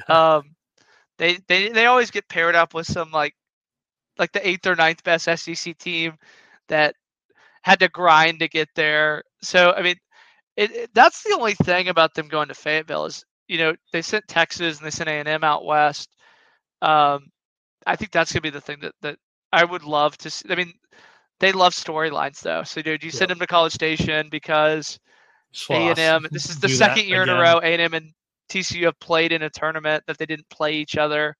They always get paired up with some like the 8th or 9th best SEC team that had to grind to get there. So I mean, that's the only thing about them going to Fayetteville is they sent Texas and they sent A&M out west. I think that's gonna be the thing that I would love to see. I mean, they love storylines though. So do you send them to College Station because A&M? This is the second year in a row A&M and TCU have played in a tournament that they didn't play each other,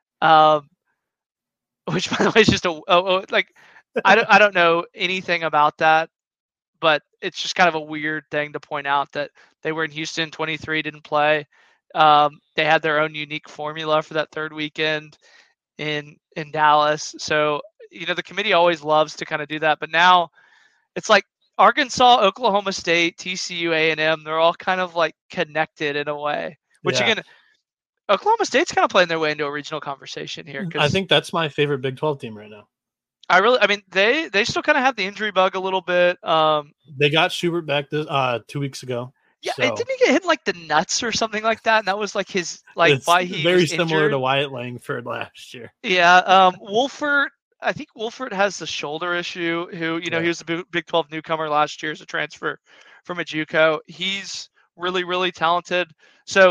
which by the way is just I don't know anything about that, but it's just kind of a weird thing to point out that they were in Houston 23, didn't play. They had their own unique formula for that third weekend in Dallas. So, the committee always loves to kind of do that, but now it's like Arkansas, Oklahoma State, TCU, A&M, they're all kind of like connected in a way, which again, Oklahoma State's kind of playing their way into a regional conversation here. I think that's my favorite Big 12 team right now. They still kind of have the injury bug a little bit. They got Schubert back 2 weeks ago. Yeah, didn't he get hit like the nuts or something like that? And that was like his why he very was similar injured. to Wyatt Langford last year. Yeah, Wolford. I think Wolford has the shoulder issue. He was the Big 12 newcomer last year as a transfer from a JUCO. He's really, really talented. So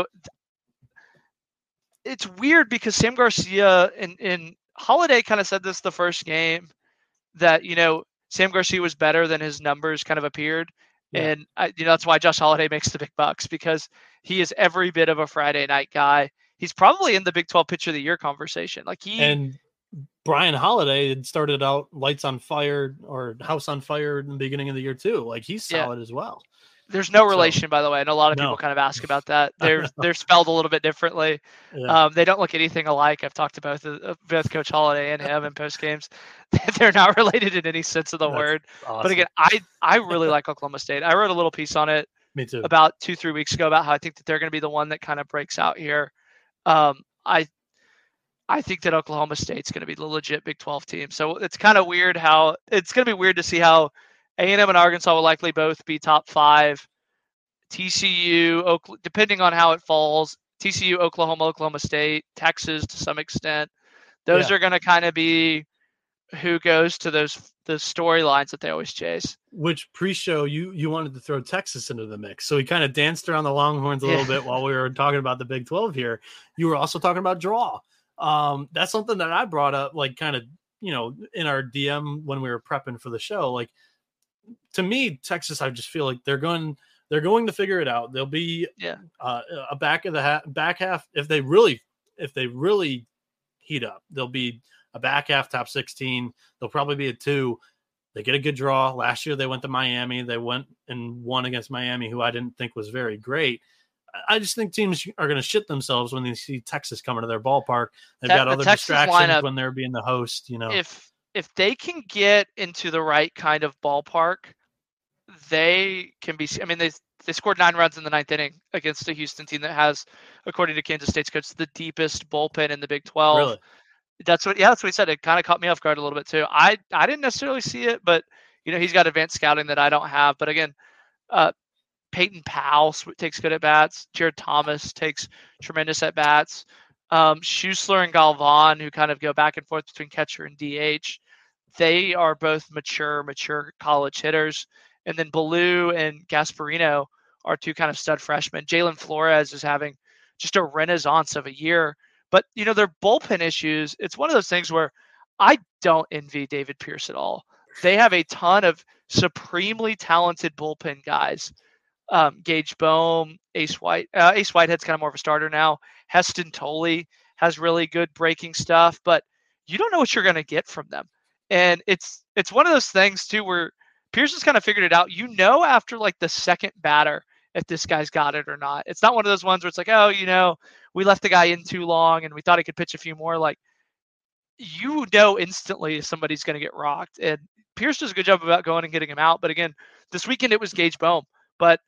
it's weird because Sam Garcia and Holiday kind of said this the first game that Sam Garcia was better than his numbers kind of appeared. Yeah. And that's why Josh Holiday makes the big bucks because he is every bit of a Friday night guy. He's probably in the Big 12 Pitcher of the Year conversation. And Brian Holiday had started out lights on fire or house on fire in the beginning of the year too. Like he's solid as well. There's no relation, by the way, and a lot of people kind of ask about that. They're spelled a little bit differently. Yeah. They don't look anything alike. I've talked to both Coach Holiday and him in post games. They're not related in any sense of the word. Awesome. But again, I really like Oklahoma State. I wrote a little piece on it. Me too. About 2-3 weeks ago about how I think that they're going to be the one that kind of breaks out here. I think that Oklahoma State's going to be the legit Big 12 team. So it's kind of weird it's going to be weird to see how A&M and Arkansas will likely both be top 5. TCU, depending on how it falls, TCU, Oklahoma State, Texas to some extent. Those are going to kind of be who goes to the storylines that they always chase. Which pre-show you wanted to throw Texas into the mix. So we kind of danced around the Longhorns a little bit while we were talking about the Big 12 here. You were also talking about draw. That's something that I brought up, like kind of, in our DM when we were prepping for the show. Like, to me, Texas, I just feel like they're going to figure it out. They'll be a back half if they really heat up. They'll be a back half top 16. They'll probably be a 2. They get a good draw. Last year they went to Miami. They went and won against Miami, who I didn't think was very great. I just think teams are going to shit themselves when they see Texas coming to their ballpark. They've got other distractions lineup, when they're being the host. If they can get into the right kind of ballpark, they can be. I mean, they scored 9 runs in the 9th inning against a Houston team that has, according to Kansas State's coach, the deepest bullpen in the Big 12. Really? That's what he said. It kind of caught me off guard a little bit too. I didn't necessarily see it, but he's got advanced scouting that I don't have. But again, Peyton Powell takes good at bats. Jared Thomas takes tremendous at bats. Schussler and Galvan, who kind of go back and forth between catcher and DH, they are both mature college hitters. And then Ballou and Gasparino are 2 kind of stud freshmen. Jalen Flores is having just a renaissance of a year. But, their bullpen issues, it's one of those things where I don't envy David Pierce at all. They have a ton of supremely talented bullpen guys. Gage Bohm, Ace Whitehead's kind of more of a starter now. Heston Tolley has really good breaking stuff, but you don't know what you're going to get from them. And it's one of those things too where Pierce has kind of figured it out. After like the second batter if this guy's got it or not. It's not one of those ones where it's like, oh, we left the guy in too long and we thought he could pitch a few more. Like, instantly if somebody's going to get rocked. And Pierce does a good job about going and getting him out. But again, this weekend it was Gage Bohm. But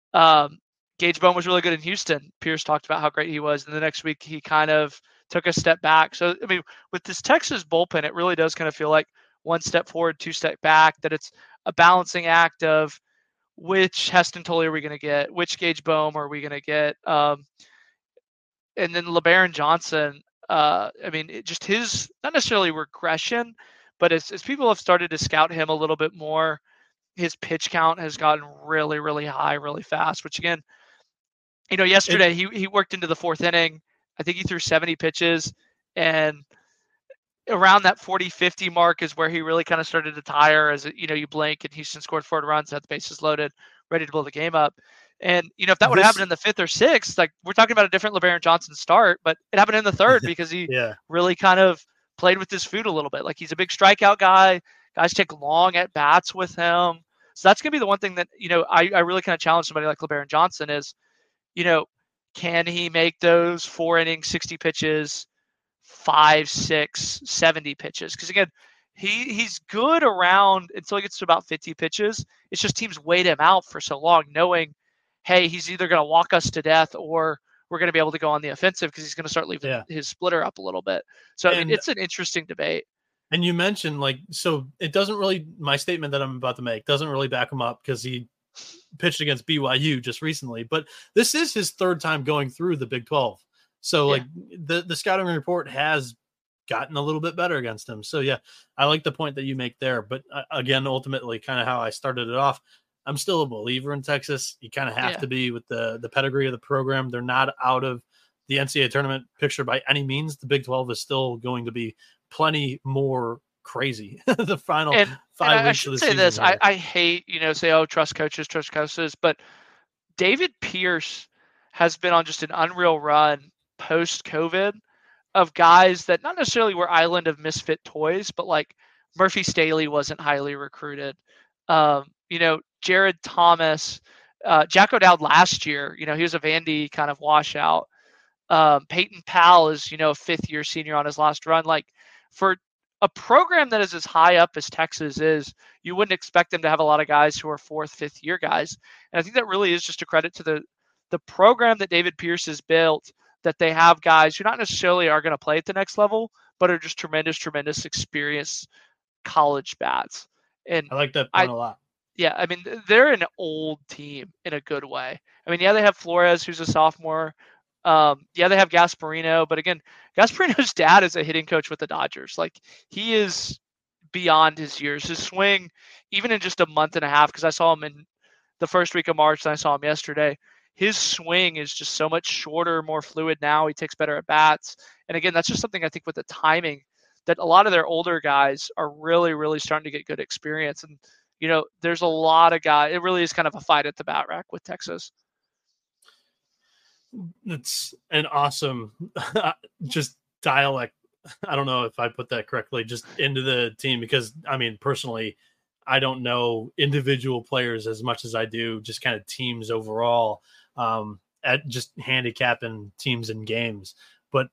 Gage Bohm was really good in Houston. Pierce talked about how great he was. And the next week he kind of took a step back. So, I mean, with this Texas bullpen, it really does kind of feel like 1 step forward, 2 step back, that it's a balancing act of which Heston Tolley are we going to get? Which Gage Bohm are we going to get? And then LeBaron Johnson, just his, not necessarily regression, but as people have started to scout him a little bit more, his pitch count has gotten really, really high, really fast, which again, yesterday he worked into the 4th inning. I think he threw 70 pitches, and around that 40-50 mark is where he really kind of started to tire as, you blink and Houston scored 4 runs, had the bases loaded, ready to blow the game up. And, if that would have happened in the 5th or 6th, like we're talking about a different LeBaron Johnson start, but it happened in the 3rd because he really kind of played with his food a little bit. Like he's a big strikeout guy. Guys take long at bats with him. So that's going to be the one thing that, I really kind of challenge somebody like LeBaron Johnson is, can he make those 4 innings, 60 pitches, 5, 6, 70 pitches? Because again, he's good around until he gets to about 50 pitches. It's just teams wait him out for so long, knowing, hey, he's either going to walk us to death or we're going to be able to go on the offensive because he's going to start leaving his splitter up a little bit. So it's an interesting debate. And you mentioned so it doesn't really, my statement that I'm about to make doesn't really back him up because he pitched against BYU just recently, but this is his 3rd time going through the Big 12. So the scouting report has gotten a little bit better against him. So I like the point that you make there, but again, ultimately kind of how I started it off, I'm still a believer in Texas. You kind of have to be with the pedigree of the program. They're not out of the NCAA tournament picture by any means. The Big 12 is still going to be plenty more crazy. The final 5 weeks I of the say season. This, I hate, say, trust coaches, but David Pierce has been on just an unreal run post-COVID of guys that not necessarily were island of misfit toys, but like Murphy Staley wasn't highly recruited. Jared Thomas, Jack O'Dowd last year, he was a Vandy kind of washout. Peyton Powell is, a 5th-year senior on his last run. Like for a program that is as high up as Texas is, you wouldn't expect them to have a lot of guys who are 4th, 5th-year guys. And I think that really is just a credit to the program that David Pierce has built, that they have guys who not necessarily are going to play at the next level, but are just tremendous experienced college bats. And I like that point a lot. Yeah, I mean, they're an old team in a good way. I mean, they have Flores, who's a sophomore. They have Gasparino, but again, Gasparino's dad is a hitting coach with the Dodgers. Like, he is beyond his years. His swing, even in just a month and a half, because I saw him in the first week of March and I saw him yesterday, his swing is just so much shorter, more fluid now. He takes better at bats. And again, that's just something I think with the timing that a lot of their older guys are really, really starting to get good experience. And, there's a lot of guys. It really is kind of a fight at the bat rack with Texas. It's an awesome just dialect I don't know if I put that correctly, just into the team because I mean, personally, I don't know individual players as much as I do just kind of teams overall, at just handicapping teams and games. But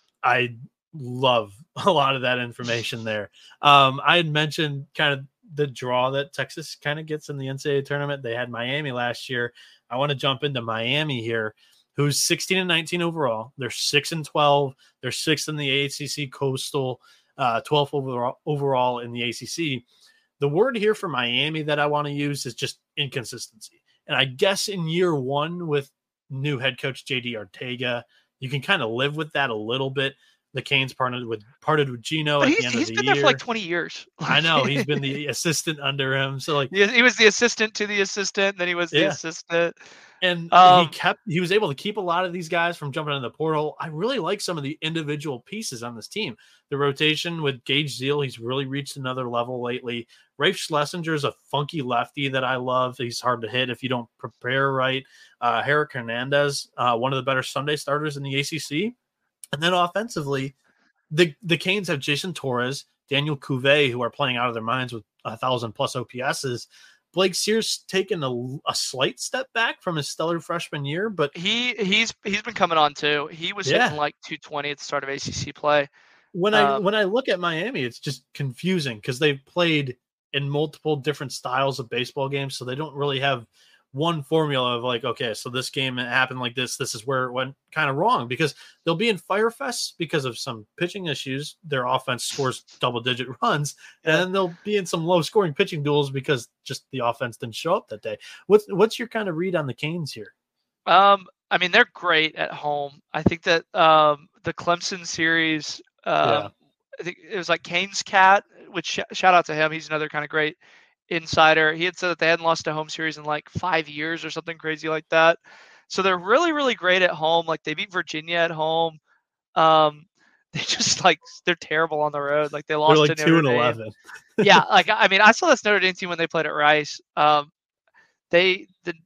I love a lot of that information there. I had mentioned kind of the draw that Texas kind of gets in the NCAA tournament. They had Miami last year. I want to jump into Miami here, who's 16 and 19 overall. They're 6 and 12. They're sixth in the ACC Coastal, 12th overall in the ACC. The word here for Miami that I want to use is just inconsistency. And I guess in year one with new head coach JD Ortega, you can kind of live with that a little bit. The Canes parted with Gino But at the end of the year. He's been there for like 20 years. I know he's been the assistant under him. So like he was the assistant to the assistant, then he was the assistant. And he was able to keep a lot of these guys from jumping in the portal. I really like some of the individual pieces on this team. The rotation with Gage Zeal, he's really reached another level lately. Rafe Schlesinger is a funky lefty that I love. He's hard to hit if you don't prepare right. Herrick Hernandez, one of the better Sunday starters in the ACC. And then offensively, the Canes have Jason Torres, Daniel Cuvée, who are playing out of their minds with 1,000+ OPSs. Blake Sears taken a slight step back from his stellar freshman year, but he's been coming on too. He was hitting like 220 at the start of ACC play. When I look at Miami, it's just confusing because they've played in multiple different styles of baseball games, so they don't really have one formula of like, okay, so this game happened like this. This is where it went kind of wrong, because they'll be in firefests because of some pitching issues. Their offense scores double-digit runs, and then they'll be in some low-scoring pitching duels because just the offense didn't show up that day. What's your kind of read on the Canes here? I mean, they're great at home. I think that the Clemson series, I think it was like Canes Cat, which shout out to him. He's another kind of great insider. He had said that they hadn't lost a home series in like 5 years or something crazy like that. So they're really, really great at home. Like they beat Virginia at home. They just they're terrible on the road. Like they lost to Notre 2-11. Yeah, like I mean, I saw this Notre Dame team when they played at Rice. They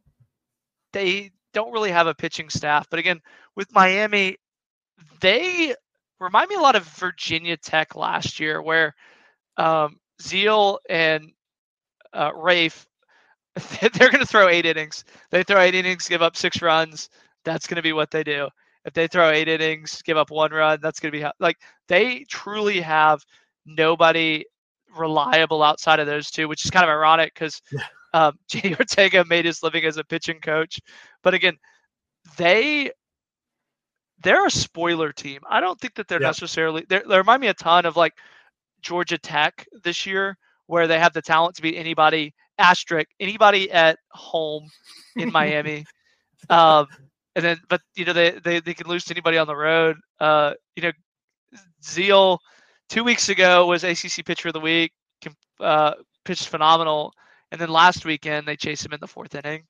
don't really have a pitching staff, but again, with Miami, they remind me a lot of Virginia Tech last year, where Zeal and Rafe, they're going to throw 8 innings. They throw 8 innings, give up 6 runs. That's going to be what they do. If they throw 8 innings, give up 1 run, that's going to be like they truly have nobody reliable outside of those two, which is kind of ironic because JD Ortega made his living as a pitching coach. But again, they're a spoiler team. I don't think that they're necessarily they remind me a ton of like Georgia Tech this year, where they have the talent to beat anybody at home in Miami. And then, but they can lose to anybody on the road. Zeal 2 weeks ago was ACC Pitcher of the Week, pitched phenomenal. And then last weekend they chased him in the 4th inning.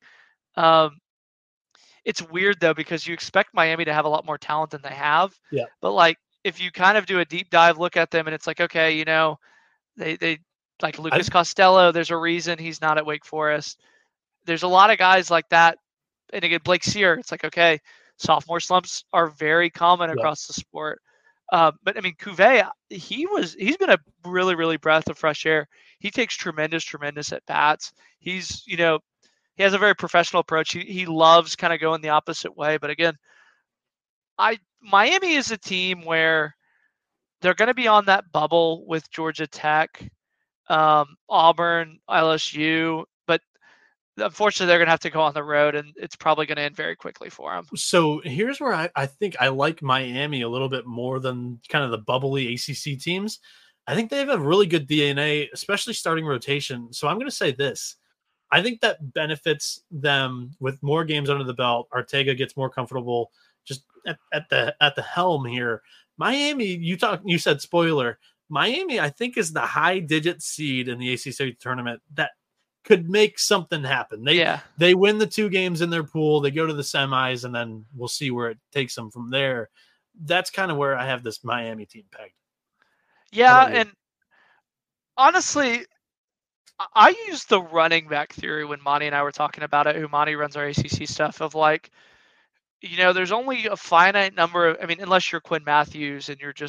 It's weird though, because you expect Miami to have a lot more talent than they have. Yeah. But like, if you kind of do a deep dive look at them, and it's like, okay, they like Lucas Costello, there's a reason he's not at Wake Forest. There's a lot of guys like that. And again, Blake Sear, it's like, okay, sophomore slumps are very common across the sport. But I mean, Cuvée, he's been a really, really breath of fresh air. He takes tremendous at bats. He's, he has a very professional approach. He loves kind of going the opposite way. But again, Miami is a team where they're going to be on that bubble with Georgia Tech, Auburn, LSU, but unfortunately they're going to have to go on the road, and it's probably going to end very quickly for them. So here's where I think I like Miami a little bit more than kind of the bubbly ACC teams. I think they have a really good DNA, especially starting rotation. So I'm going to say this. I think that benefits them with more games under the belt. Ortega gets more comfortable just at the helm here. Miami, you said spoiler. Miami, I think, is the high digit seed in the ACC tournament that could make something happen. They win the 2 games in their pool. They go to the semis, and then we'll see where it takes them from there. That's kind of where I have this Miami team pegged. Yeah, and honestly, I use the running back theory when Monty and I were talking about it, who Monty runs our ACC stuff, of like, there's only a finite number of, I mean, unless you're Quinn Matthews and you're just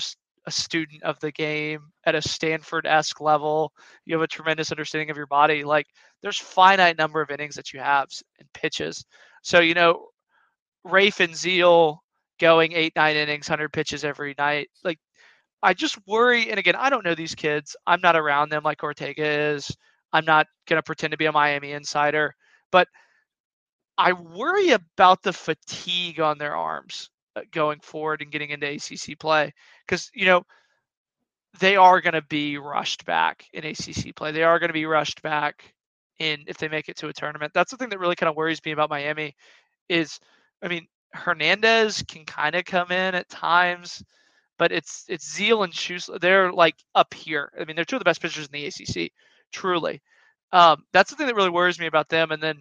a student of the game at a Stanford-esque level. You have a tremendous understanding of your body. Like, there's finite number of innings that you have and pitches. So, Rafe and Zeal going 8-9 innings, 100 pitches every night. Like, I just worry. And again, I don't know these kids. I'm not around them like Ortega is. I'm not going to pretend to be a Miami insider, but I worry about the fatigue on their arms going forward and getting into ACC play because, they are going to be rushed back in ACC play. They are going to be rushed back if they make it to a tournament. That's the thing that really kind of worries me about Miami is, Hernandez can kind of come in at times, but it's Zeal and Schussler. They're like up here. They're two of the best pitchers in the ACC, truly. That's the thing that really worries me about them. And then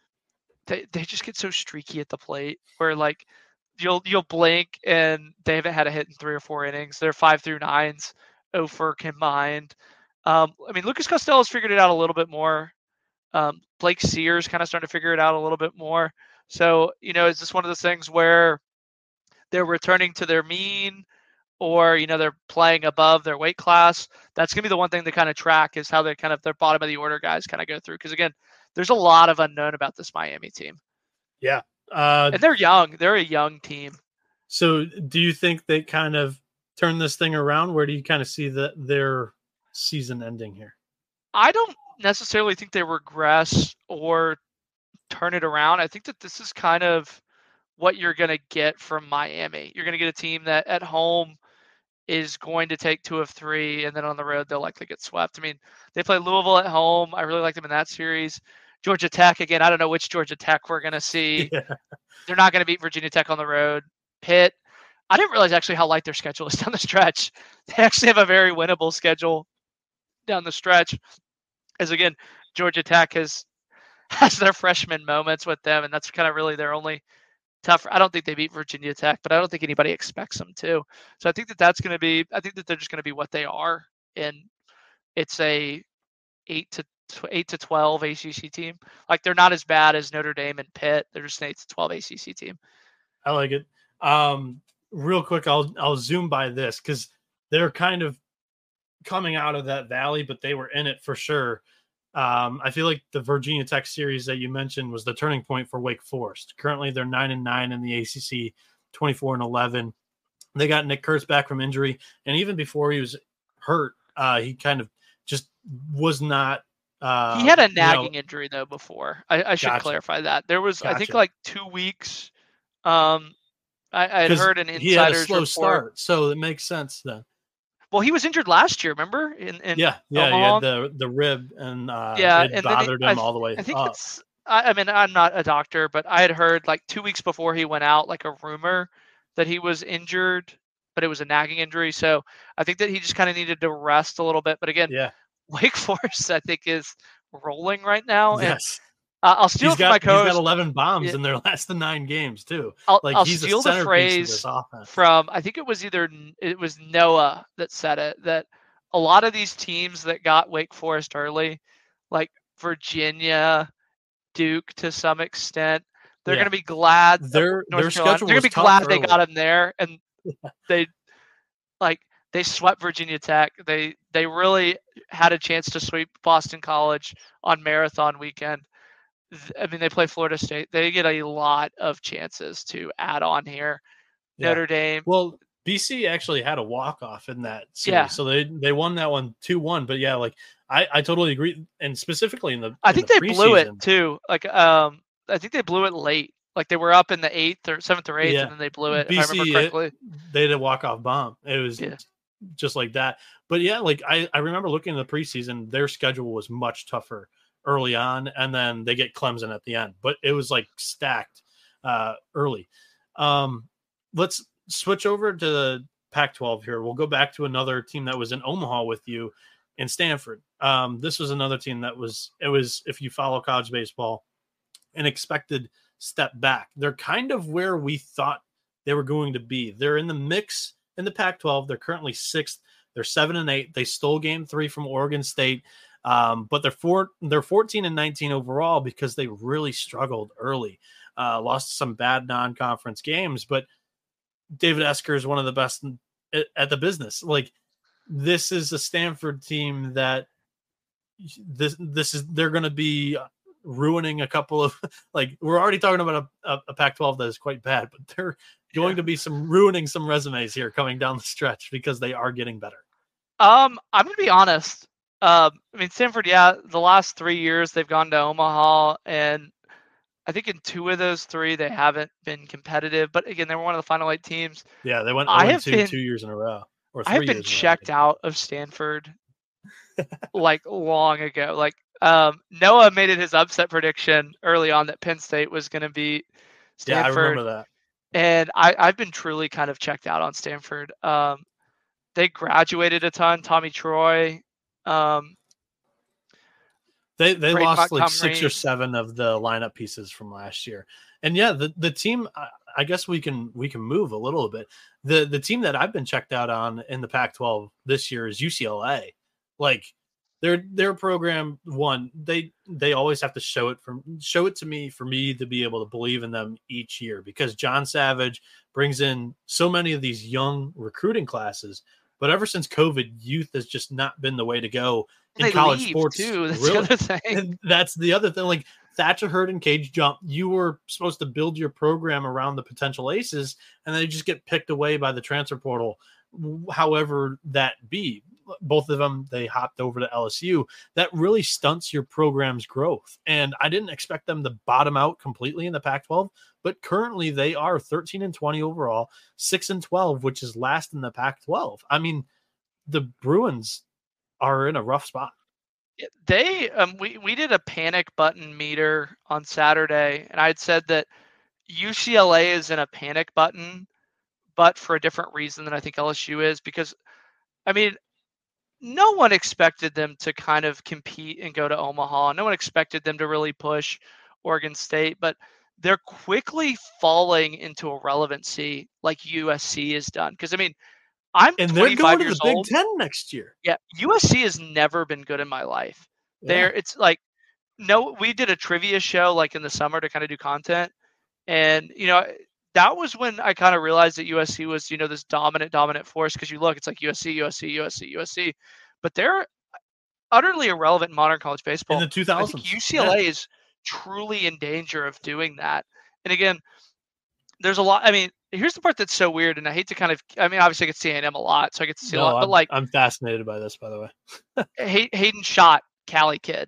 they just get so streaky at the plate where like you'll blink and they haven't had a hit in 3 or 4 innings. They're 5 through 9s, 0 for combined. Lucas Costello's figured it out a little bit more. Blake Sears kind of starting to figure it out a little bit more. So, is this one of those things where they're returning to their mean or, they're playing above their weight class? That's going to be the one thing to kind of track is how they kind of their bottom of the order guys kind of go through. Because, again, there's a lot of unknown about this Miami team. Yeah. And they're young. They're a young team. So do you think they kind of turn this thing around? Where do you kind of see their season ending here? I don't necessarily think they regress or turn it around. I think that this is kind of what you're going to get from Miami. You're going to get a team that at home is going to take 2 of 3, and then on the road they'll likely get swept. They play Louisville at home. I really like them in that series. Georgia Tech, again, I don't know which Georgia Tech we're going to see. Yeah. They're not going to beat Virginia Tech on the road. Pitt, I didn't realize actually how light their schedule is down the stretch. They actually have a very winnable schedule down the stretch. As again, Georgia Tech has their freshman moments with them, and that's kind of really their only tough. I don't think they beat Virginia Tech, but I don't think anybody expects them to. So I think that they're just going to be what they are, and it's a 8 to 12 ACC team. Like, they're not as bad as Notre Dame and Pitt. They're just an 8 to 12 ACC team. I like it. Real quick, I'll zoom by this because they're kind of coming out of that valley, but they were in it for sure. I feel like the Virginia Tech series that you mentioned was the turning point for Wake Forest. Currently, they're 9-9 in the ACC, 24-11. They got Nick Kurtz back from injury, and even before he was hurt, he kind of just was not. He had a nagging injury though before. I should clarify that. There was, I think, like 2 weeks. I had heard an insider's he had a slow report. start, so it makes sense then. Well, he was injured last year, remember? Yeah, he had the rib, and it bothered him all the way I think up. I'm not a doctor, but I had heard like 2 weeks before he went out, like a rumor that he was injured, but it was a nagging injury. So I think that he just kind of needed to rest a little bit. But again, Wake Forest, I think, is rolling right now. Yes. And I'll steal from my co-host. He's got 11 bombs in their last 9 games too. I'll steal the phrase from, I think it was Noah that said it, that a lot of these teams that got Wake Forest early, like Virginia, Duke to some extent, they're going to be glad their schedule they're going to be glad they got him there, and they swept Virginia Tech. They really had a chance to sweep Boston College on Marathon weekend. They play Florida State. They get a lot of chances to add on here. Yeah. Notre Dame. Well, BC actually had a walk-off in that series, so they won that one 2-1. But yeah, like I totally agree, and specifically I think they blew it too. Like I think they blew it late. Like they were up in the 8th or 7th or 8th, and then they blew it. BC, if I remember correctly, they had a walk-off bomb. It was just like that. But yeah, like I remember looking at the preseason, their schedule was much tougher early on, and then they get Clemson at the end, but it was like stacked early. Let's switch over to the Pac-12 here. We'll go back to another team that was in Omaha with you in Stanford. This was another team that was, if you follow college baseball, an expected step back. They're kind of where we thought they were going to be. They're in the mix in the Pac-12. They're currently 6th. They're 7-8. They stole game 3 from Oregon State. But they're 14-19 overall because they really struggled early, lost some bad non-conference games. But David Esker is one of the best at the business. Like, this is a Stanford team that they're going to be ruining a couple of, like, we're already talking about a Pac-12 that is quite bad, but they're going to be ruining some resumes here coming down the stretch because they are getting better. I'm going to be honest. I mean, Stanford, the last 3 years they've gone to Omaha, and I think in 2 of those 3 they haven't been competitive. But again, they were one of the Final 8 teams. Yeah, they went 0-2 2 years in a row, or 3 years. I have been checked out of Stanford like long ago. Like, Noah made it his upset prediction early on that Penn State was going to beat Stanford. Yeah, I remember that. And I've been truly kind of checked out on Stanford. They graduated a ton. Tommy Troy. They lost like 6 or 7 of the lineup pieces from last year. And yeah, the team, I guess we can move a little bit. The team that I've been checked out on in the Pac-12 this year is UCLA. Like, their program, they always have to show it to me for me to be able to believe in them each year, because John Savage brings in so many of these young recruiting classes. But ever since COVID, youth has just not been the way to go in college sports too. That's really. The other thing. And that's the other thing. Like, Thatcher Hurd and Cage Jump, you were supposed to build your program around the potential aces, and they just get picked away by the transfer portal, however that be. Both of them, they hopped over to LSU. That really stunts your program's growth. And I didn't expect them to bottom out completely in the Pac-12, but currently they are 13-20 overall, 6-12, which is last in the Pac-12. I mean, the Bruins are in a rough spot. They we did a panic button meter on Saturday, and I'd said that UCLA is in a panic button, but for a different reason than I think LSU is, because, I mean, no one expected them to kind of compete and go to Omaha. No one expected them to really push Oregon State, but they're quickly falling into irrelevancy like USC has done. Because, I mean, and they're going to the Big Ten next year. Yeah, USC has never been good in my life. Yeah. It's like, no, we did a trivia show like in the summer to kind of do content, and that was when I kind of realized that USC was this dominant force. Because you look, it's like USC, but they're utterly irrelevant in modern college baseball. In the 2000s, I think UCLA is truly in danger of doing that. And again, there's a lot. I mean, here's the part that's so weird, and I hate to obviously I get to see A&M a lot, so I get to see a lot. But like, I'm fascinated by this, by the way. Hayden Schott, Cali kid.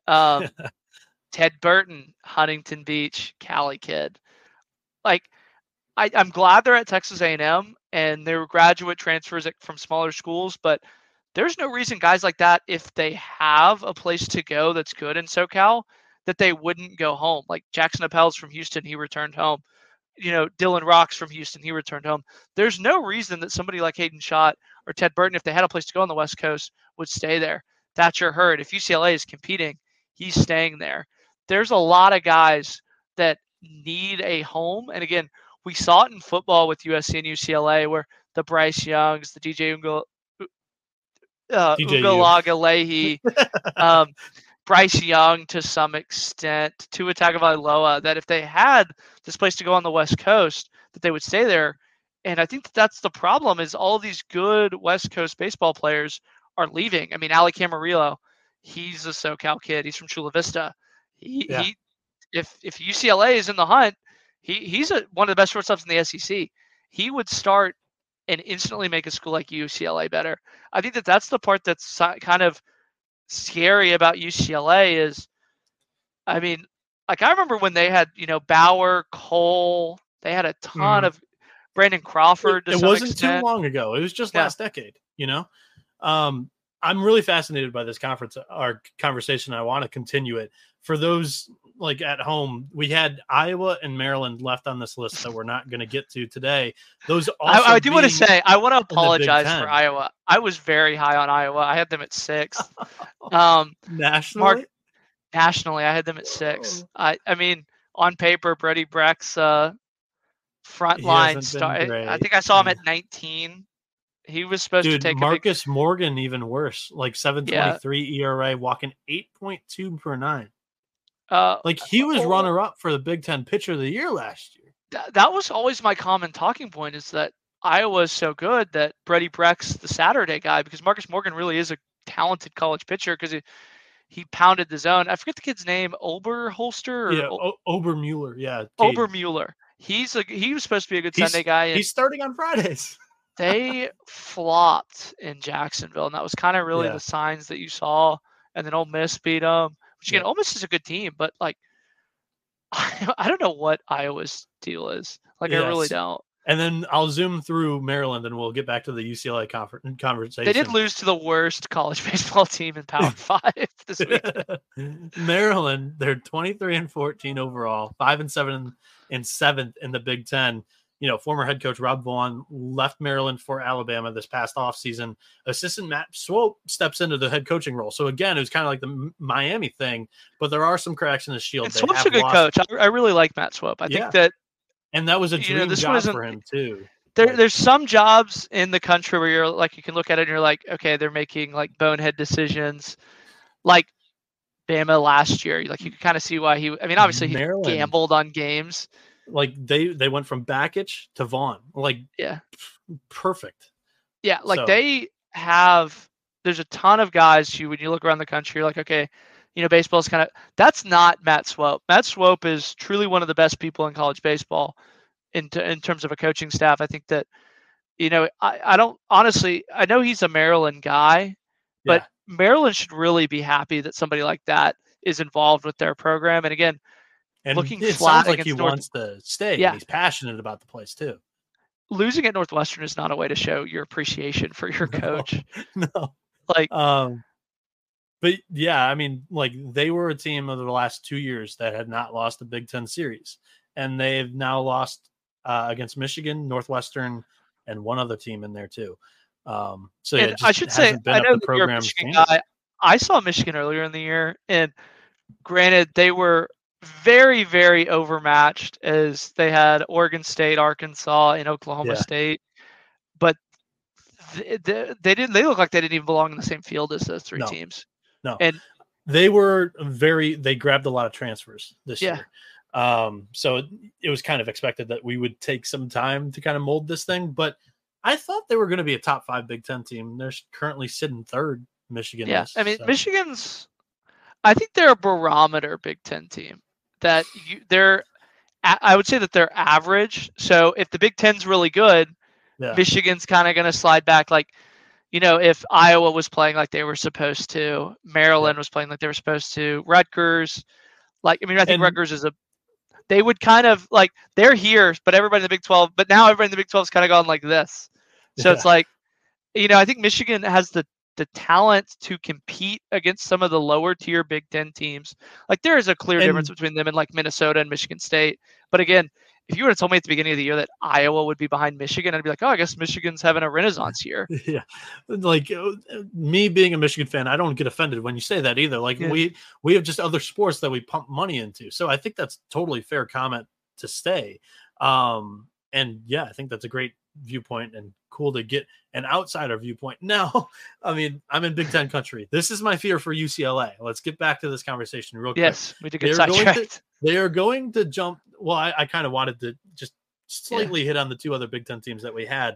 Ted Burton, Huntington Beach, Cali kid. Like, I'm glad they're at Texas A&M and they're graduate transfers from smaller schools, but there's no reason guys like that, if they have a place to go that's good in SoCal, that they wouldn't go home. Like Jackson Appel's from Houston, he returned home. Dylan Rock's from Houston, he returned home. There's no reason that somebody like Hayden Schott or Ted Burton, if they had a place to go on the West Coast, would stay there. Thatcher Hurd, if UCLA is competing, he's staying there. There's a lot of guys that need a home. And again, we saw it in football with USC and UCLA, where the Bryce Youngs, the DJ Ugalagalehi, Bryce Young to some extent, Tua Tagovailoa, that if they had this place to go on the West Coast, that they would stay there. And I think that's the problem, is all these good West Coast baseball players are leaving. I mean, Ali Camarillo, he's a SoCal kid. He's from Chula Vista. If UCLA is in the hunt, he's one of the best shortstops in the SEC. He would start and instantly make a school like UCLA better. I think that's the part that's kind of scary about UCLA is, I mean, like I remember when they had, Bauer, Cole, they had a ton of Brandon Crawford. It wasn't too long ago. It was just last decade, I'm really fascinated by this conversation. I want to continue it. For those like at home, we had Iowa and Maryland left on this list that we're not going to get to today. Those also I do want to say, I want to apologize for Iowa. I was very high on Iowa. I had them at 6. Nationally? Nationally, I had them at 6. I mean, on paper, Brody Breck's front line start. I think I saw him at 19. He was supposed to take Marcus Morgan, even worse, like 7.23 ERA, walking 8.2 per 9. Like he was runner up for the Big Ten Pitcher of the Year last year. That was always my common talking point, is that Iowa is so good that Brady Breck's the Saturday guy, because Marcus Morgan really is a talented college pitcher because he pounded the zone. I forget the kid's name, Oberholster or Obermuller. Yeah, Obermuller. He was supposed to be a good Sunday guy. And he's starting on Fridays. they flopped in Jacksonville, and that was kind of really the signs that you saw. And then Ole Miss beat them. Which again, Ole Miss is a good team, but like I don't know what Iowa's deal is. Like I really don't. And then I'll zoom through Maryland, and we'll get back to the UCLA conversation. They did lose to the worst college baseball team in Power 5 this week. Maryland, they're 23-14 overall, 5-7 and 7th in the Big Ten. You know, former head coach Rob Vaughn left Maryland for Alabama this past offseason. Assistant Matt Swope steps into the head coaching role. So again, it was kind of like the Miami thing, but there are some cracks in the shield. And Swope's a good coach. I really like Matt Swope. I think that. And that was a dream job for him too. There's some jobs in the country where you're like, you can look at it and you're like, okay, they're making like bonehead decisions, like Bama last year. Like you can kind of see why obviously he gambled on games. Like they went from Bakich to Vaughn. Like perfect. Yeah, like there's a ton of guys when you look around the country, you're like, okay, baseball's that's not Matt Swope. Matt Swope is truly one of the best people in college baseball in terms of a coaching staff. I think that, I don't honestly, I know he's a Maryland guy, but Maryland should really be happy that somebody like that is involved with their program. And again, looking it flat sounds like he wants to stay. Yeah. He's passionate about the place too. Losing at Northwestern is not a way to show your appreciation for your coach. No. Like, but yeah, I mean, like they were a team over the last 2 years that had not lost the Big Ten series, and they've now lost against Michigan, Northwestern, and one other team in there too. So I should say, I know that you're a Michigan guy. I saw Michigan earlier in the year, and granted, they were very, very overmatched as they had Oregon State, Arkansas, and Oklahoma State, but they look like they didn't even belong in the same field as those three teams. No, and they grabbed a lot of transfers this year. So it was kind of expected that we would take some time to kind of mold this thing, but I thought they were going to be a top 5 Big Ten team. They're currently sitting third. Michigan. Yeah. Michigan's, I think they're a barometer Big Ten team I would say that they're average. So if the Big Ten's really good, Michigan's kind of going to slide back. Like, if Iowa was playing like they were supposed to, Maryland was playing like they were supposed to, Rutgers, I think Rutgers they would kind of like, they're here, but everybody in the Big 12, but now everybody in the Big 12 is kind of gone like this. So it's like, I think Michigan has the talent to compete against some of the lower tier Big Ten teams. Like there is a clear difference between them and like Minnesota and Michigan State. But again, if you would have told me at the beginning of the year that Iowa would be behind Michigan, I'd be like, oh, I guess Michigan's having a renaissance here. Yeah. Like me being a Michigan fan, I don't get offended when you say that either. Like we have just other sports that we pump money into. So I think that's totally fair comment to stay. And yeah, I think that's a great viewpoint and cool to get an outsider viewpoint. Now, I mean, I'm in Big Ten country. This is my fear for UCLA. Let's get back to this conversation real quick. Yes, we did get sidetracked. They are going to jump. Well, I kind of wanted to just slightly hit on the 2 other Big Ten teams that we had.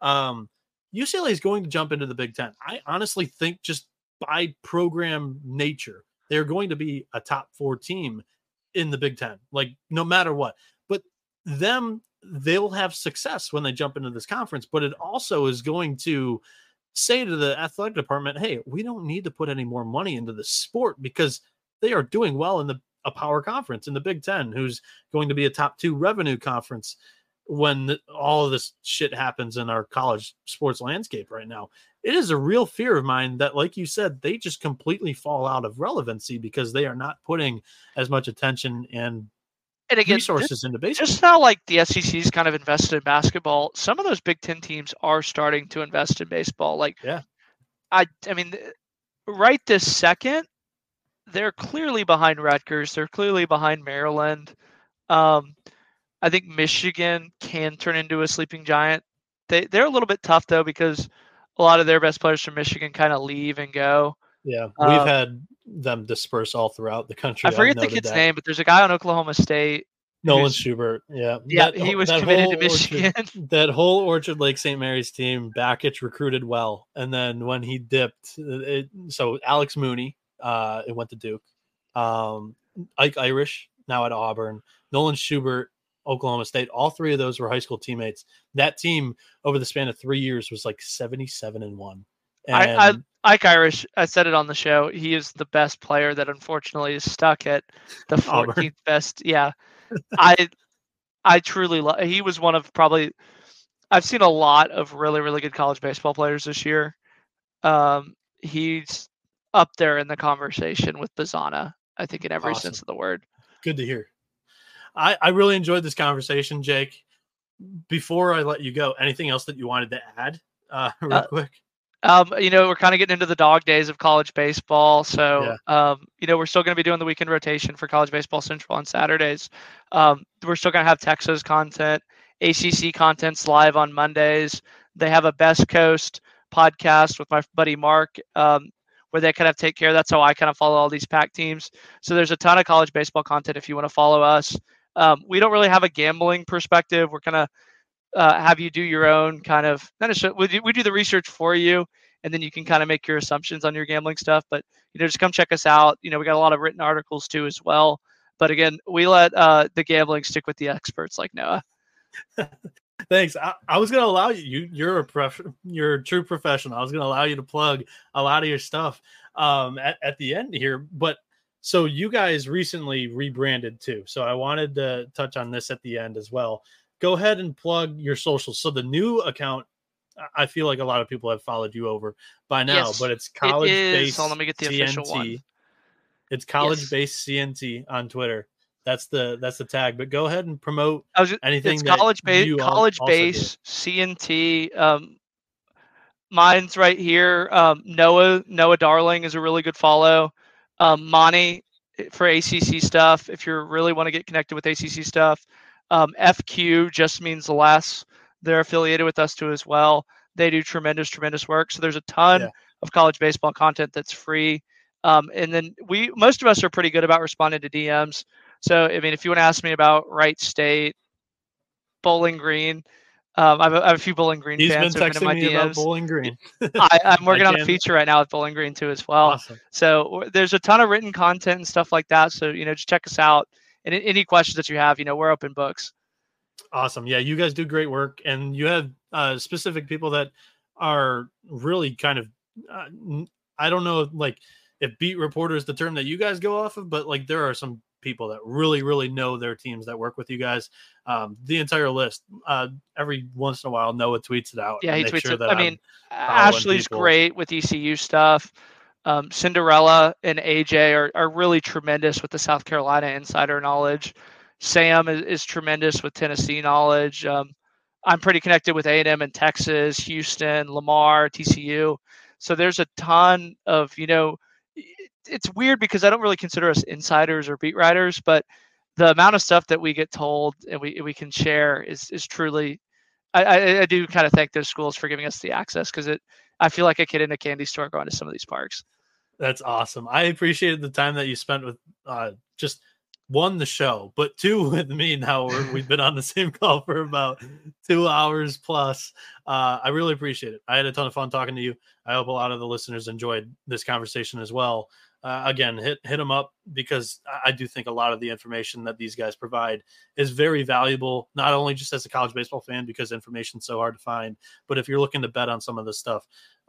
UCLA is going to jump into the Big Ten. I honestly think just by program nature, they're going to be a top 4 team in the Big Ten, like no matter what. But they'll have success when they jump into this conference, but it also is going to say to the athletic department, hey, we don't need to put any more money into the sport because they are doing well in a power conference in the Big Ten, who's going to be a top 2 revenue conference when all of this shit happens in our college sports landscape right now. It is a real fear of mine that, like you said, they just completely fall out of relevancy because they are not putting as much attention and again, resources into baseball. Just how like the SEC's kind of invested in basketball, some of those Big Ten teams are starting to invest in baseball. Like, I mean, right this second, they're clearly behind Rutgers. They're clearly behind Maryland. I think Michigan can turn into a sleeping giant. They're a little bit tough though because a lot of their best players from Michigan kind of leave and go. Yeah, we've had them disperse all throughout the country. I forget the kid's name, but there's a guy on Oklahoma State Nolan Schubert. Yeah. Yeah, he was committed to Michigan. That whole Orchard Lake St. Mary's team, Bakich recruited well. And then when he dipped, so Alex Mooney, it went to Duke. Ike Irish, now at Auburn. Nolan Schubert, Oklahoma State. All three of those were high school teammates. That team over the span of 3 years was like 77-1. And Ike Irish, I said it on the show. He is the best player that unfortunately is stuck at the 14th Auburn. best. Yeah, I truly love. He was one of probably. I've seen a lot of really really good college baseball players this year. He's up there in the conversation with Bazana, I think, in every sense of the word. Good to hear. I really enjoyed this conversation, Jake. Before I let you go, anything else that you wanted to add real quick? We're kind of getting into the dog days of college baseball. So, we're still going to be doing the weekend rotation for College Baseball Central on Saturdays. We're still going to have Texas content, ACC content's live on Mondays. They have a Best Coast podcast with my buddy Mark, where they kind of take care. That's how I kind of follow all these Pac teams. So there's a ton of college baseball content if you want to follow us. We don't really have a gambling perspective. We're kind of have you do your own kind of, we do the research for you, and then you can kind of make your assumptions on your gambling stuff. But, just come check us out. We got a lot of written articles too as well. But again, we let the gambling stick with the experts like Noah. Thanks. I was going to allow you. You're a true professional. I was going to allow you to plug a lot of your stuff at the end here. But so you guys recently rebranded too. So I wanted to touch on this at the end as well. Go ahead and plug your socials. So the new account, I feel like a lot of people have followed you over by now, yes, but it's college-based let me get the CNT. official one. It's college-based CNT on Twitter. That's the tag. But go ahead and promote anything. It's college-based CNT. Mine's right here. Noah Darling is a really good follow. Monty for ACC stuff. If you really want to get connected with ACC stuff. FQ just means less. They're affiliated with us too as well. They do tremendous work. So there's a ton of college baseball content that's free. And then most of us are pretty good about responding to DMs. So, I mean, if you want to ask me about Wright State, Bowling Green, I have a few Bowling Green fans who've been in my DMs. About Bowling Green. I'm working on a feature right now with Bowling Green too as well. Awesome. So there's a ton of written content and stuff like that. So, just check us out. And any questions that you have, we're open books. Awesome. Yeah, you guys do great work. And you have specific people that are really kind of, I don't know, like if beat reporter is the term that you guys go off of, but like there are some people that really, really know their teams that work with you guys. The entire list. Every once in a while, Noah tweets it out. Yeah, he tweets it. I mean, Ashley's great with ECU stuff. Cinderella and AJ are really tremendous with the South Carolina insider knowledge. Sam is tremendous with Tennessee knowledge. I'm pretty connected with A&M in Texas, Houston, Lamar, TCU. So there's a ton of, it's weird because I don't really consider us insiders or beat writers, but the amount of stuff that we get told and we can share is truly, I do kind of thank those schools for giving us the access because I feel like a kid in a candy store going to some of these parks. That's awesome. I appreciated the time that you spent with just one, the show, but two, with me now. We've been on the same call for about 2 hours plus. I really appreciate it. I had a ton of fun talking to you. I hope a lot of the listeners enjoyed this conversation as well. Again, hit them up because I do think a lot of the information that these guys provide is very valuable, not only just as a college baseball fan because information's so hard to find, but if you're looking to bet on some of this stuff,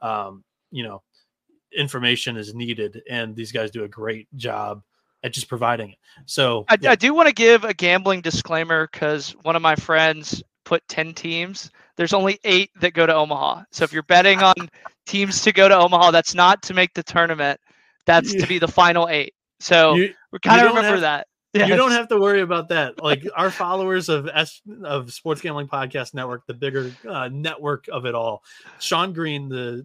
information is needed, and these guys do a great job at just providing it. So I do want to give a gambling disclaimer because one of my friends put 10 teams. There's only 8 that go to Omaha. So if you're betting on teams to go to Omaha, that's not to make the tournament. That's to be the final 8. So we kind of remember that. Yes. You don't have to worry about that. Like our followers of Sports Gambling Podcast Network, the bigger network of it all. Sean Green, the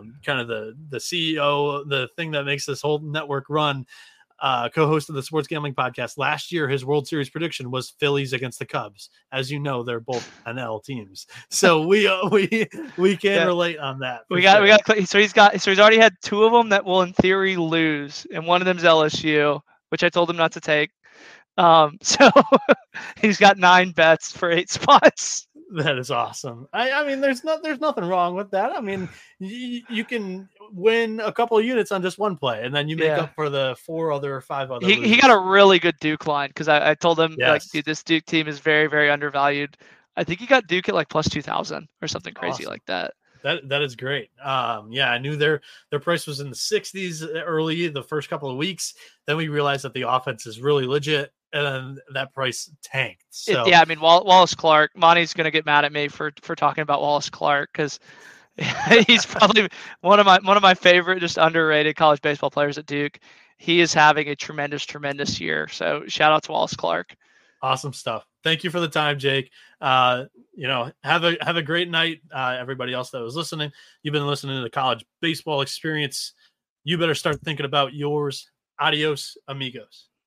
CEO, the thing that makes this whole network run, co-host of the Sports Gambling Podcast. Last year, his World Series prediction was Phillies against the Cubs. As you know, they're both NL teams, so we can relate on that. So he's already had 2 of them that will in theory lose, and one of them's LSU, which I told him not to take. So he's got 9 bets for 8 spots. That is awesome. I mean, there's nothing wrong with that. I mean, you can win a couple of units on just one play, and then you make up for the 5 other. He got a really good Duke line because I told him Yes. like, dude, this Duke team is very, very undervalued. I think he got Duke at like plus 2,000 or something crazy like that. That is great. Yeah, I knew their price was in the 60s early the first couple of weeks. Then we realized that the offense is really legit, and then that price tanked. So I mean, Wallace Clark. Monty's gonna get mad at me for talking about Wallace Clark because he's probably one of my favorite, just underrated college baseball players at Duke. He is having a tremendous year. So shout out to Wallace Clark. Awesome stuff. Thank you for the time, Jake. Have a great night, everybody else that was listening. You've been listening to the College Baseball Experience. You better start thinking about yours. Adios, amigos.